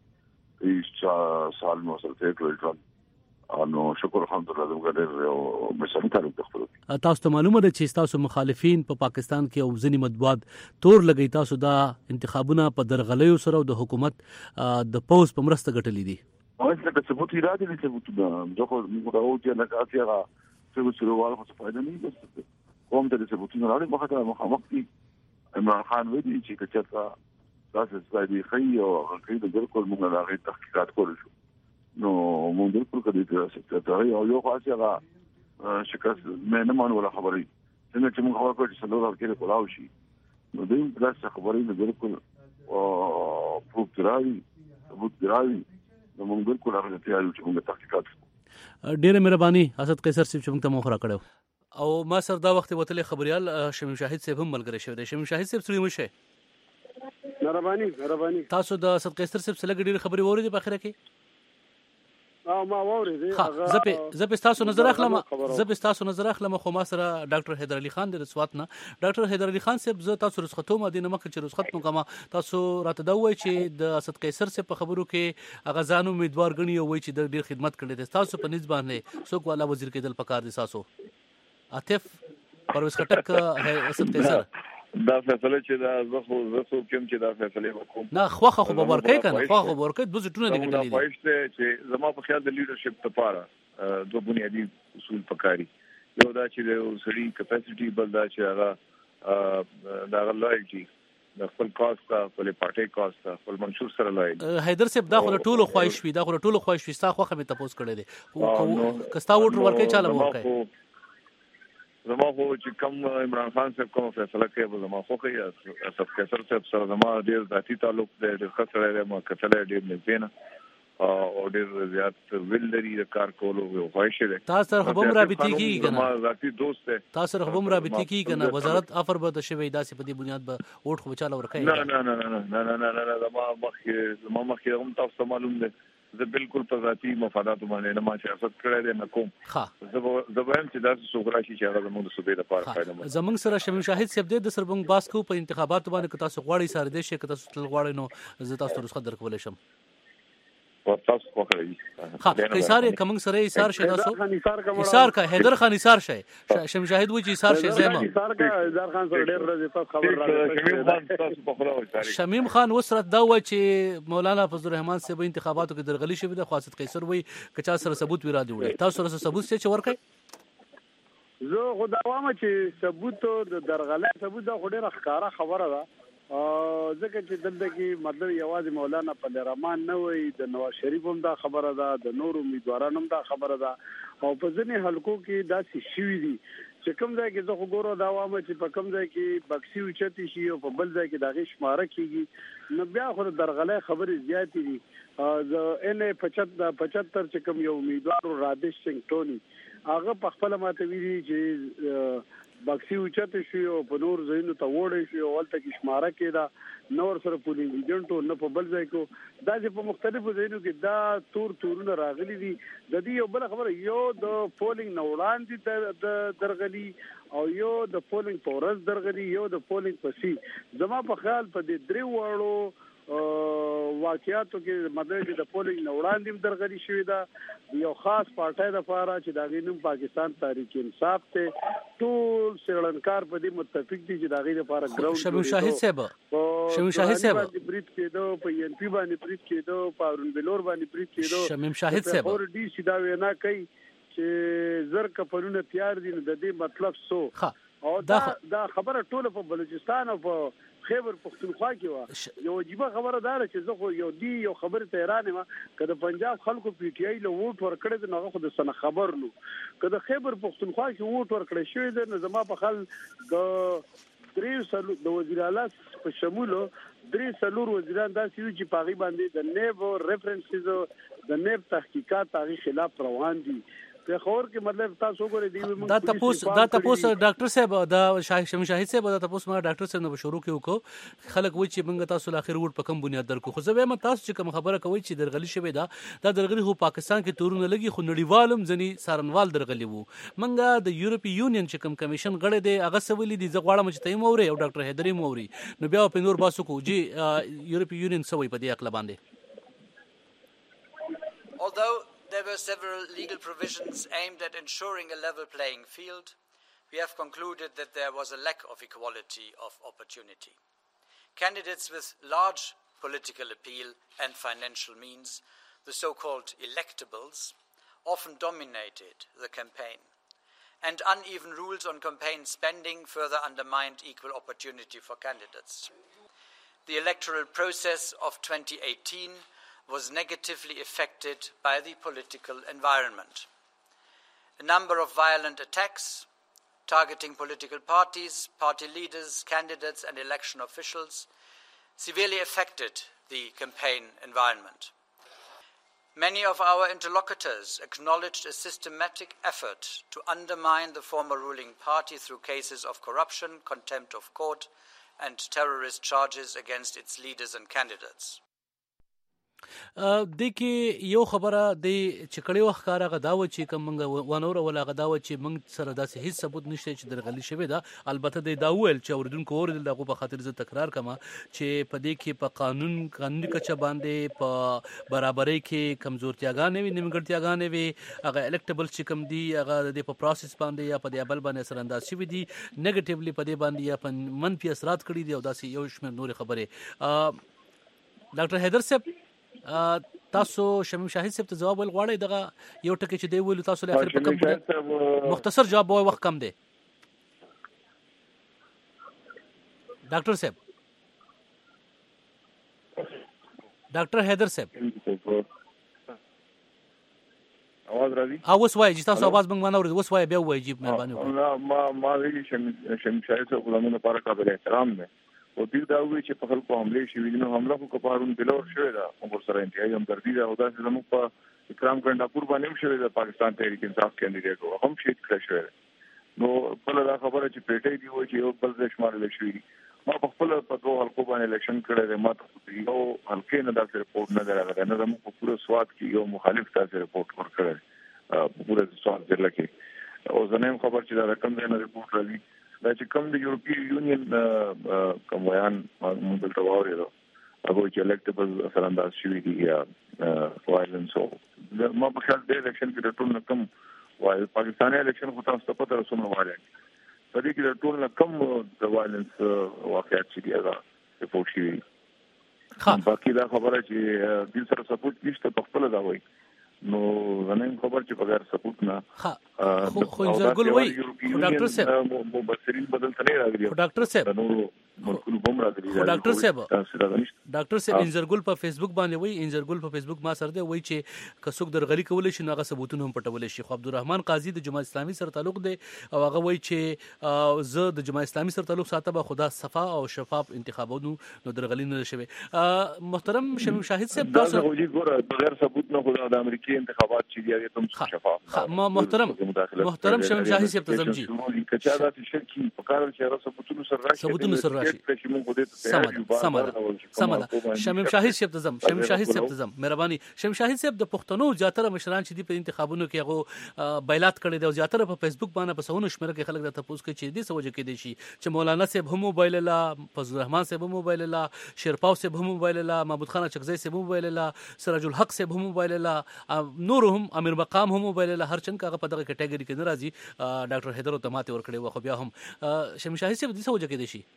هیڅ سال نو سره ته کړل نو شکر الحمدلله زموږ ډېر مشران تعلق خپل. تاسو ته معلومه ده چې تاسو مخالفین په پا پاکستان کې او ځنی مطبوعات تور لګی تاسو دا انتخابونه په درغلیو سره د حکومت د پوز په مرسته ګټلې دي. او څه څه بوتي راځي چې بوتي دا ځکه موږ دا او چې نه کاڅه څه څه وروال خو څه فائدہ نه ده. کوم ته څه بوتي نه راځي مخه مخامخ دي عمران خان وی دي چې کچته تاسو ځای خي او هغه د ګرکول موږ راغی تحقیقات کول شو نو موږ بالکل کړی چې سکرټری او یو خاصه هغه شکست مې نه مانو ولا خبرې څنګه چې موږ خبر کړو چې څلور هفته کې کولاو شي نو دوی پلاس خبرې نه بالکل او پروف دراوي ثبوت دراوي نو موږ بالکل هغه ته یو چې موږ تحقیقات ډېر مهرباني حسد قیصر صاحب چې موږ ته موخره کړو او ما سره دا وخت وتلې خبريال شمیم شاهد صاحب هم ملګری شوی دی. شمیم شاهد صاحب سړي مشه مهرباني مهرباني تاسو د حسد قیصر صاحب سره ډېر خبري ووري په اخره کې او ما ووري دي هغه زه زه تاسو نظر اخلم زه تاسو نظر اخلم خو ما سره ډاکټر حیدر علي خان د رسوات نه ډاکټر حیدر علي خان صاحب زه تاسو رسختو ما دینه مخ چې رسخت نو کما تاسو راته دا وای چې د اسد قیصر سے په خبرو کې هغه ځانو امیدوار غنی وای چې د ډیر خدمت کړي دي تاسو په نسبت باندې څوک والا وزیر کېدل پکار دي تاسو عاطف پرویز خټک اسد قیصر دا فیصله چې دا زه خو زه څوک کوم چې دا فیصله وکوم نه خوخه خو به ورکې کنه خوخه به ورکې دوه ټونه دي کېدلې دا پښته چې زما په خیال د لیډرشپ لپاره دوه بنیادی اصول پکاري یو دا چې د سړي کیپاسټي بل دا چې هغه دا لایټي د خپل کاست خپل پارټي کاست خپل منشور سره لای حیدر صاحب دا خو ټولو خواهش وي دا خو ټولو خواهش وي ستا خوخه مې تاسو کړی دي کستا وټر ورکې چاله ورکې زما خو چې کوم عمران خان صاحب کوم فیصله کوي زما خو کوي اسد قیصر صاحب سره زما ډیر ذاتی تعلق دی ډیر خسره دی ما کتل ډیر نه او ډیر زیات ویل لري د کار کولو یو خواهش دی تاسو سره هم رابطه کیږي کنه ما ذاتی دوست دی تاسو سره هم رابطه کیږي کنه وزارت افر به د شوی داسې په دې بنیاد به ووټ خو چاله ورکړي نه نه نه نه نه نه نه نه زما مخ زما مخ هم تاسو معلوم دی زه بالکل په ذاتی مفادات باندې نه ما چې اسد کړی دی نه کوم ښه زه زه وایم چې دا څوګرا شي چې هغه زموږ د صوبې لپاره فائدہ مند زموږ سره شمیم شاهد صاحب د سربنګ باس کو په انتخاباتو باندې که تاسو غواړئ سره دې شي که تاسو تل غواړئ نو زه تاسو رسخت درکولای شم تاسو خو کوي ها قیصار کوم سره ایثار شه تاسو ایثار کا حیدر خان ایثار شه شمیم شاهد و چې ایثار شه زما ایثار کا حیدر خان سره ډېر ورځې تاسو خبر راغلی شمیم خان تاسو په خبره وایي شمیم خان وسرت دا و چې مولانا فضل الرحمن صاحب انتخاباتو کې درغلي شوی د خاصت قیصر وای کچا سره ثبوت ویرا دی وړي تاسو سره ثبوت څه ورکړي زه خو دا وایم چې ثبوت د درغله ثبوت دا خو ډېر ښکارا خبره ده ځکه چې دلته کې مطلب یوازې مولانا فضل الرحمن نه وي، د نواز شریف هم دا خبره ده، د نور امیدوارانو هم دا خبره ده، او په ځینې حلقو کې داسې شوي دي چې کوم ځای کې زه خو ګورو دا وایم چې په کوم ځای کې بکسي اوچتې شي او په بل ځای کې د هغې شماره کېږي، نو بیا خو د درغلۍ خبرې زیاتې دي. د ان ای پچهتر چې کوم یو امیدوار رادیش سنګ ټوني هغه په خپله ماته ویلي چې بکسي اوچتې شي او په نور ځایونو ته وړی شي او هلته کې شماره کېده، نه ورسره پولینګ ایجنټ او نه په بل ځای کې، دا چې په مختلفو ځایونو کې دا تور تورونه راغلي دي. د دې یو بله خبره، یو د پولینګ نه وړاندې د درغلي او یو د پولینګ په ورځ درغلي، یو د پولینګ پسې. زما په خیال په دې درې واړو واقعاتو کې مطلب چې د پولینګ نه وړاندې هم درغلي شوې ده، یو خاص پارټۍ دپاره چې د هغې نوم پاکستان تحریک انصاف دی، ټول سیړنکار په دې متفق دي چې د هغې دپاره ګراوند شمیم شاهد صاحب شمیم شاهد صاحب باندې برید کېدو، په این پی باندې برید کېدو، په هارون بلور باندې برید کېدو. شمیم شاهد صاحب اور ډي سي دا وینا کوي چې زر کفنونه تیار دي، نو د دې مطلب سو او دا دا خبره ټوله په بلوچستان او په خیبر پختونخوا کې وه. یو عجیبه خبره دا ده چې زه خو یو دی یو خبرې ته حیران یم، که د پنجاب خلکو پی ټي آی له ووټ ورکړی دی نو هغه خو د سنه خبر نو، که د خیبر پختونخوا کې ووټ ورکړی شوی دی نو زما په خیال د درې سلو د وزیر اعلی په شمولو درې څلور وزیران داسې وي چې په هغې باندې د نیب ریفرنسز د نیب تحقیقات هغې خلاف روان دي. خور کې مطلب تاسو ګورئ دی دا تاسو دا تاسو ډاکټر صاحب دا شمیم شاهد صاحب دا تاسو ما ډاکټر صاحب نو شروع کې وکړو، خلک وایي چې موږ تاسو له اخر وړ په کوم بنیاد درکو، خو زه وایم تاسو چې کوم خبره کوي چې درغلي شوی دا دا درغلي خو پاکستان کې تورونه لګي، خو نړیوال هم ځنې سارنوال درغلي وو. موږ د یورپی یونین چې کوم کمیشن غړی دی هغه څه ویلي دي، زه غواړم چې ته یې مورې او ډاکټر حیدر یې مورې، نو بیا په نور باسو کو جی یورپی یونین څه وایي په دې عقله باندې. Although there were several legal provisions aimed at ensuring a level playing field, we have concluded that there was a lack of equality of opportunity. Candidates with large political appeal and financial means, the so-called electables, often dominated the campaign, and uneven rules on campaign spending further undermined equal opportunity for candidates. The electoral process of twenty eighteen was negatively affected by the political environment. A number of violent attacks targeting political parties, party leaders, candidates and election officials severely affected the campaign environment. Many of our interlocutors acknowledged a systematic effort to undermine the former ruling party through cases of corruption, contempt of court and terrorist charges against its leaders and candidates. د کې یو خبره د چکړې وخت کار غداوه چې کوم ونور ولا غداوه چې موږ سره داسې هیڅ ثبوت نشته چې درغلي شوی دا، البته د دا ویل چې اوریدونکو اوریدل دغه په خاطر زه تکرار کما چې په دې کې په قانون قانوني کچه باندې په برابرۍ کې کمزورتیاګانې وي، نیمګړتیاګانې وي، هغه الیکټیبل چې کوم دي هغه د په پروسس باندې یا په دې بل باندې اثر انداز شوي دي، نیگیټیولی په دې باندې یا په منفي اثرات کړي دي او داسې یو شمېر نور خبرې. ډاکټر حیدر صاحب تاسو شمیم شاهد صاحب ته جواب ول غواړئ دغه یو ټکی چې دی ویلو تاسو له اخر په کوم مختصر جواب وای وخت کم دی ډاکټر صاحب ډاکټر حیدر صاحب आवाज راځي اوس وای چې تاسو आवाज موږ باندې اوس وای بیا وای جی مهرباني ما ما ما شمیم شاهد صاحب غلامونه لپاره قابل احترام دی او دې دا وی چې په خلکو حمله شي نو حمله کو کپارون بلور شوی دا عمر سره انتهایی هم دردی دا او دا چې موږ په اکرام کنډاپور باندې هم شوی دا پاکستان تحریک انصاف کینډیډیټ او هم شهید کړی شوی نو بل دا خبره چې پیټې دی و چې یو بل ځای شمار لشي ما په خپل په دوه حلقو باندې الیکشن کړی دی، ما ته یو حلقې نه دا رپورټ نه درغله نه زموږ په پوره سواد کې یو مخالف تاسو رپورټ ورکړی په پوره سواد ځل کې او زنه خبر چې دا رقم نه رپورټ راځي دا چې کوم د یورپی یونین کوم بیان موږ دلته واورېدو هغه چې الیکټیبل اثر انداز شوي دي یا وایلنس او ما په خیال د الیکشن کې ټول نه کم وایي پاکستاني الیکشن خو تاسو ته پته رسوم وایي په دې کې ټول نه کم د وایلنس واقعیت چې دی هغه رپورټ شوي باقي دا خبره چې د سره ثبوت نشته په خپل دا وایي نو غنیم خبر چې بغیر ثبوت نه ها خو خو انځرګل وای ډاکټر صاحب مبصرین بدل تنه راغلی ډاکټر صاحب منقول بم راغلي خو ډاکټر صاحب تاسو راغلی ډاکټر صاحب انزرګل په فیسبوک باندې وای انزرګل په فیسبوک ما سره دی وای چې کڅوک درغلي کول شي نو هغه ثبوتونه هم پټول شي. خو عبدالرحمن قاضي د جماعت اسلامي سره تعلق دی او هغه وای چې زه د جماعت اسلامي سره تعلق ساتم خدا صفا او شفاف انتخابونو نو درغلي نه شوي. محترم شمیم شاهد صاحب تاسو غوږی ګوره بغیر ثبوت نه خدا د امریکای انتخابات چې دی تم شفاف ما محترم محترم شمیم شاهد صاحب ته زمجي کچا دا شرکی په کار چې ثبوتونه سره راشي ثبوتونه سره راشي سمه شمیم شاهد صاحب ته زم شمیم شاهد صاحب ته زم مهرباني شمیم شاهد صاحب د پښتنو زیاتره مشران چې دی په انتخابونو کې هغه بیلات کړي دي او زیاتره په فیسبوک باندې په سونو شمیر کې خلک د تاسو کې چې دي سوجه کې دي شي چې مولانا صاحب هم موبایل لا فضل الرحمن صاحب هم موبایل لا شیرپاو صاحب هم موبایل لا محمود خان چکزی صاحب هم موبایل لا سراج الحق صاحب هم موبایل لا نورهم امیر مقام هم موبایل لا هر چن کاغه په دغه کټګوري کې ناراضي ډاکټر حیدر او تماته ور کړي خو بیا هم شمیم شاهد صاحب دي سوجه کې دي شي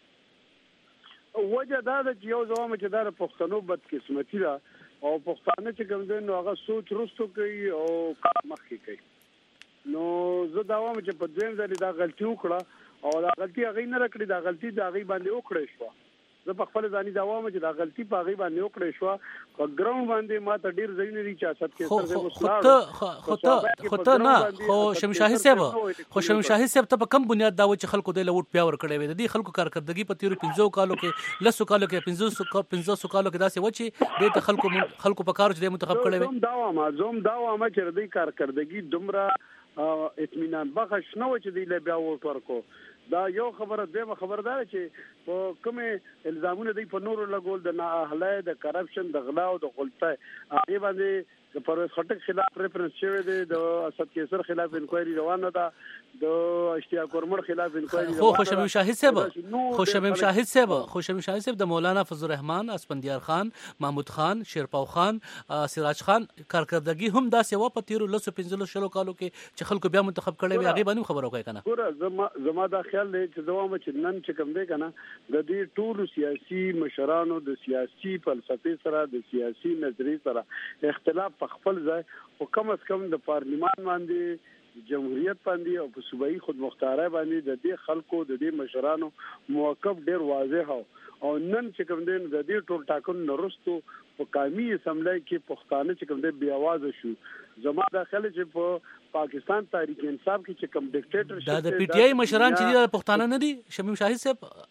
وجه دا د یو ځوام چې دا پښتنو بد قسمتي ده او پښتانه چې کوم دي نو هغه سوچ رستو کوي او کار مخکې کوي نو زه دا وایم چې په دویم ځل دا غلطي وکړه او دا غلطي هغه نه راکړي دا غلطي دا هغه باندې وکړې شو. زه په خپل ځاني دا وایم چې دا غلطي په هغه باندې وکړې شو په ګراوند باندې ما ته ډیر ځای نه دي چې اساس کې سره زه وسلاړ خو ته خو ته نه خو شمیم شاهد صاحب خو شمیم شاهد صاحب ته په کم بنیاد دا و چې خلکو د لوټ پیاور کړي وي د دې خلکو کارکردګي په تیرو پنځو کالو کې لسو کالو کې پنځو پنځو کالو کې داسې و چې د خلکو خلکو په کارو چې منتخب کړي وي زوم دا وایم زوم دا وایم چې د کارکردګي دومره اطمینان بخښ نه و چې دی له بیا وټ ورکو. دا یو خبره دیمه خبردار چې په کومه الزامونه دی په نورو لګول د نااهله د کرپشن د غلا او د غلطه هغه باندې د پرویز خټک خلاف ریفرنس شوی دی د اسد کیسر خلاف انکوایري روانه ده د اشتیاق ورمړ خلاف انکوایري خو خو شمیم شاهد صاحب خو شمیم شاهد صاحب خو شمیم شاهد صاحب د مولانا فضل الرحمن اسپندیار خان محمود خان شیرپاو خان سراج خان کارکردګي هم داسې و په تیرو لسو پنځلو شلو کالو کې چې خلکو بیا منتخب کړي وي هغه باندې خبرو کوي کنه ګوره زما زما دا خیال دی چې دوام چې نن چې کوم دی کنه د دې ټول سیاسي مشرانو د سیاسي فلسفي سره د سیاسي نظریه سره اختلاف په خپل ځای او کم از کم د پارلیمان باندې جمهوریت باندې او په صوبایي خودمختارۍ باندې د دې خلکو د دې مشرانو موقف ډیر واضح او نن چې کوم دین د دې ټول ټاکنو نورستو په قومي اسمبلی کې پښتانه چې کوم دې بیا आवाज شو زما داخله چې په پاکستان تحریک انصاف کې چې کوم ډیکټیټر دا د پی ټی آی مشران چې پښتانه نه دي شمیم شاهد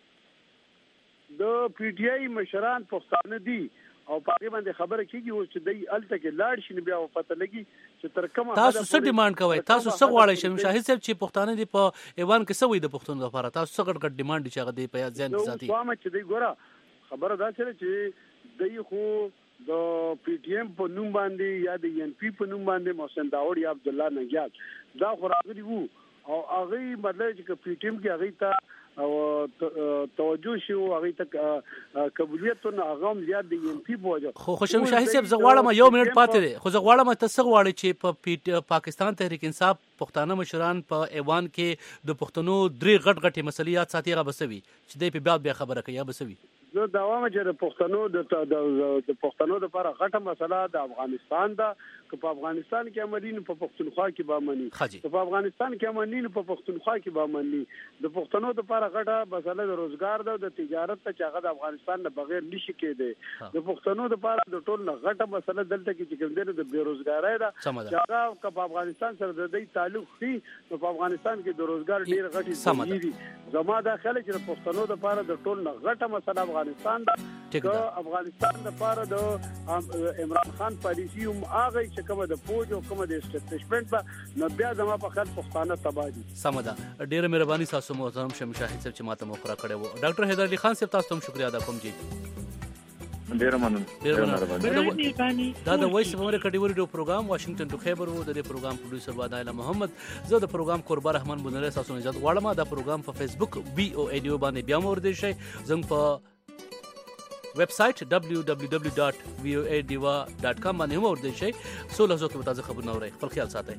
صاحب د پی ټی آی مشران پښتانه دي او پاګې باندې خبره کیږي او چې دای الته کې لاړ شي بیا پته لګي چې تر کومه تاسو څه ډیماند کوئ تاسو څه غواړئ شمیم شاهد صاحب چې پښتانه دي په ایوان کې څه وي د پښتون لپاره تاسو څه ګډ ګډ ډیماند چې هغه دی په ځان ذاتي نو کومه چې دی ګوره خبره دا چې دای خو د پی ټی ایم په نوم باندې یا د ان پی په نوم باندې محسن داوود یا عبد الله نگیال دا خو راغلي وو او هغه مطلب چې پی ټی ایم کې هغه ته او توجه شو هغه ته قبولیت نه هغه زیات دی ان پی بوجه خو خوشم شاهي صاحب زغواړم یو منټ پاتې دی خو زغواړم تاسو غواړئ چې په پاکستان تحریک انصاف پښتانه مشران په ایوان کې د پښتنو درې غټ غټي مسلې ساتي غا بسوي چې د په بیا بیا خبره کوي بسوي زه دا وایم چې د پښتنو د د پښتنو لپاره غټه مسله د افغانستان ده که په افغانستان کې امنین په پښتونخوا کې به امني که په افغانستان کې امنین په پښتونخوا کې به امني د پښتنو لپاره غټه مسله د روزګار ده د تجارت ته چې هغه د افغانستان نه بغیر نشي کېده د پښتنو لپاره د ټول نه غټه مسله دلته کې چې کوم دی د بیروزګارۍ ده چې هغه که په افغانستان سره د دې تعلق وي نو په افغانستان کې د روزګار ډیر غټي دي زما دا خیال چې د پښتنو لپاره د ټول نه غټه مسله افغانستان ده که افغانستان لپاره د عمران خان پالیسی هم هغه چې کومه د فوج او کومه د اسټابلیشمنت به نو بیا زما په خیال پښتانه تباہ دي سمدا ډیره مهرباني تاسو محترم شمیم شاهد صاحب چې ماته مخره کړی وو ډاکټر حیدر علي خان صاحب تاسو ته شکریا ادا کوم جی ډیره مننه ډیره مهرباني دا د وایس اف امریکا ډیوري ډو پروګرام واشنگټن ټو خیبر وو د دې پروګرام پروډوسر وادایله محمد زه د پروګرام قربا رحمان بنره تاسو نه اجازه غواړم دا پروګرام په فیسبوک بي او ای ډي او باندې بیا مور دي شي زنګ په ویب سټ دبليو دبليو دبليو ډاٹ وی او ای ډیوا ډاٹ کام باندې هم ورته شي سوله زو کې تازه خبرونه اورئ خپل خیال ساتئ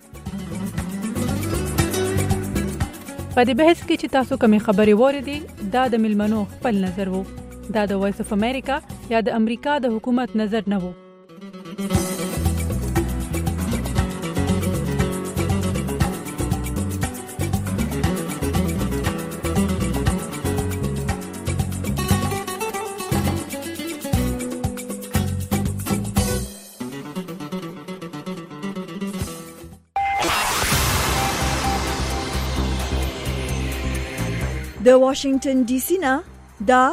په دې بحث کې چې تاسو کومې خبرې وریدي دا د ملمنو خپل نظر وو دا د وایس اف امریکا یا د امریکا د حکومت نظر نه وو د واشنگټن ډي سي نه دا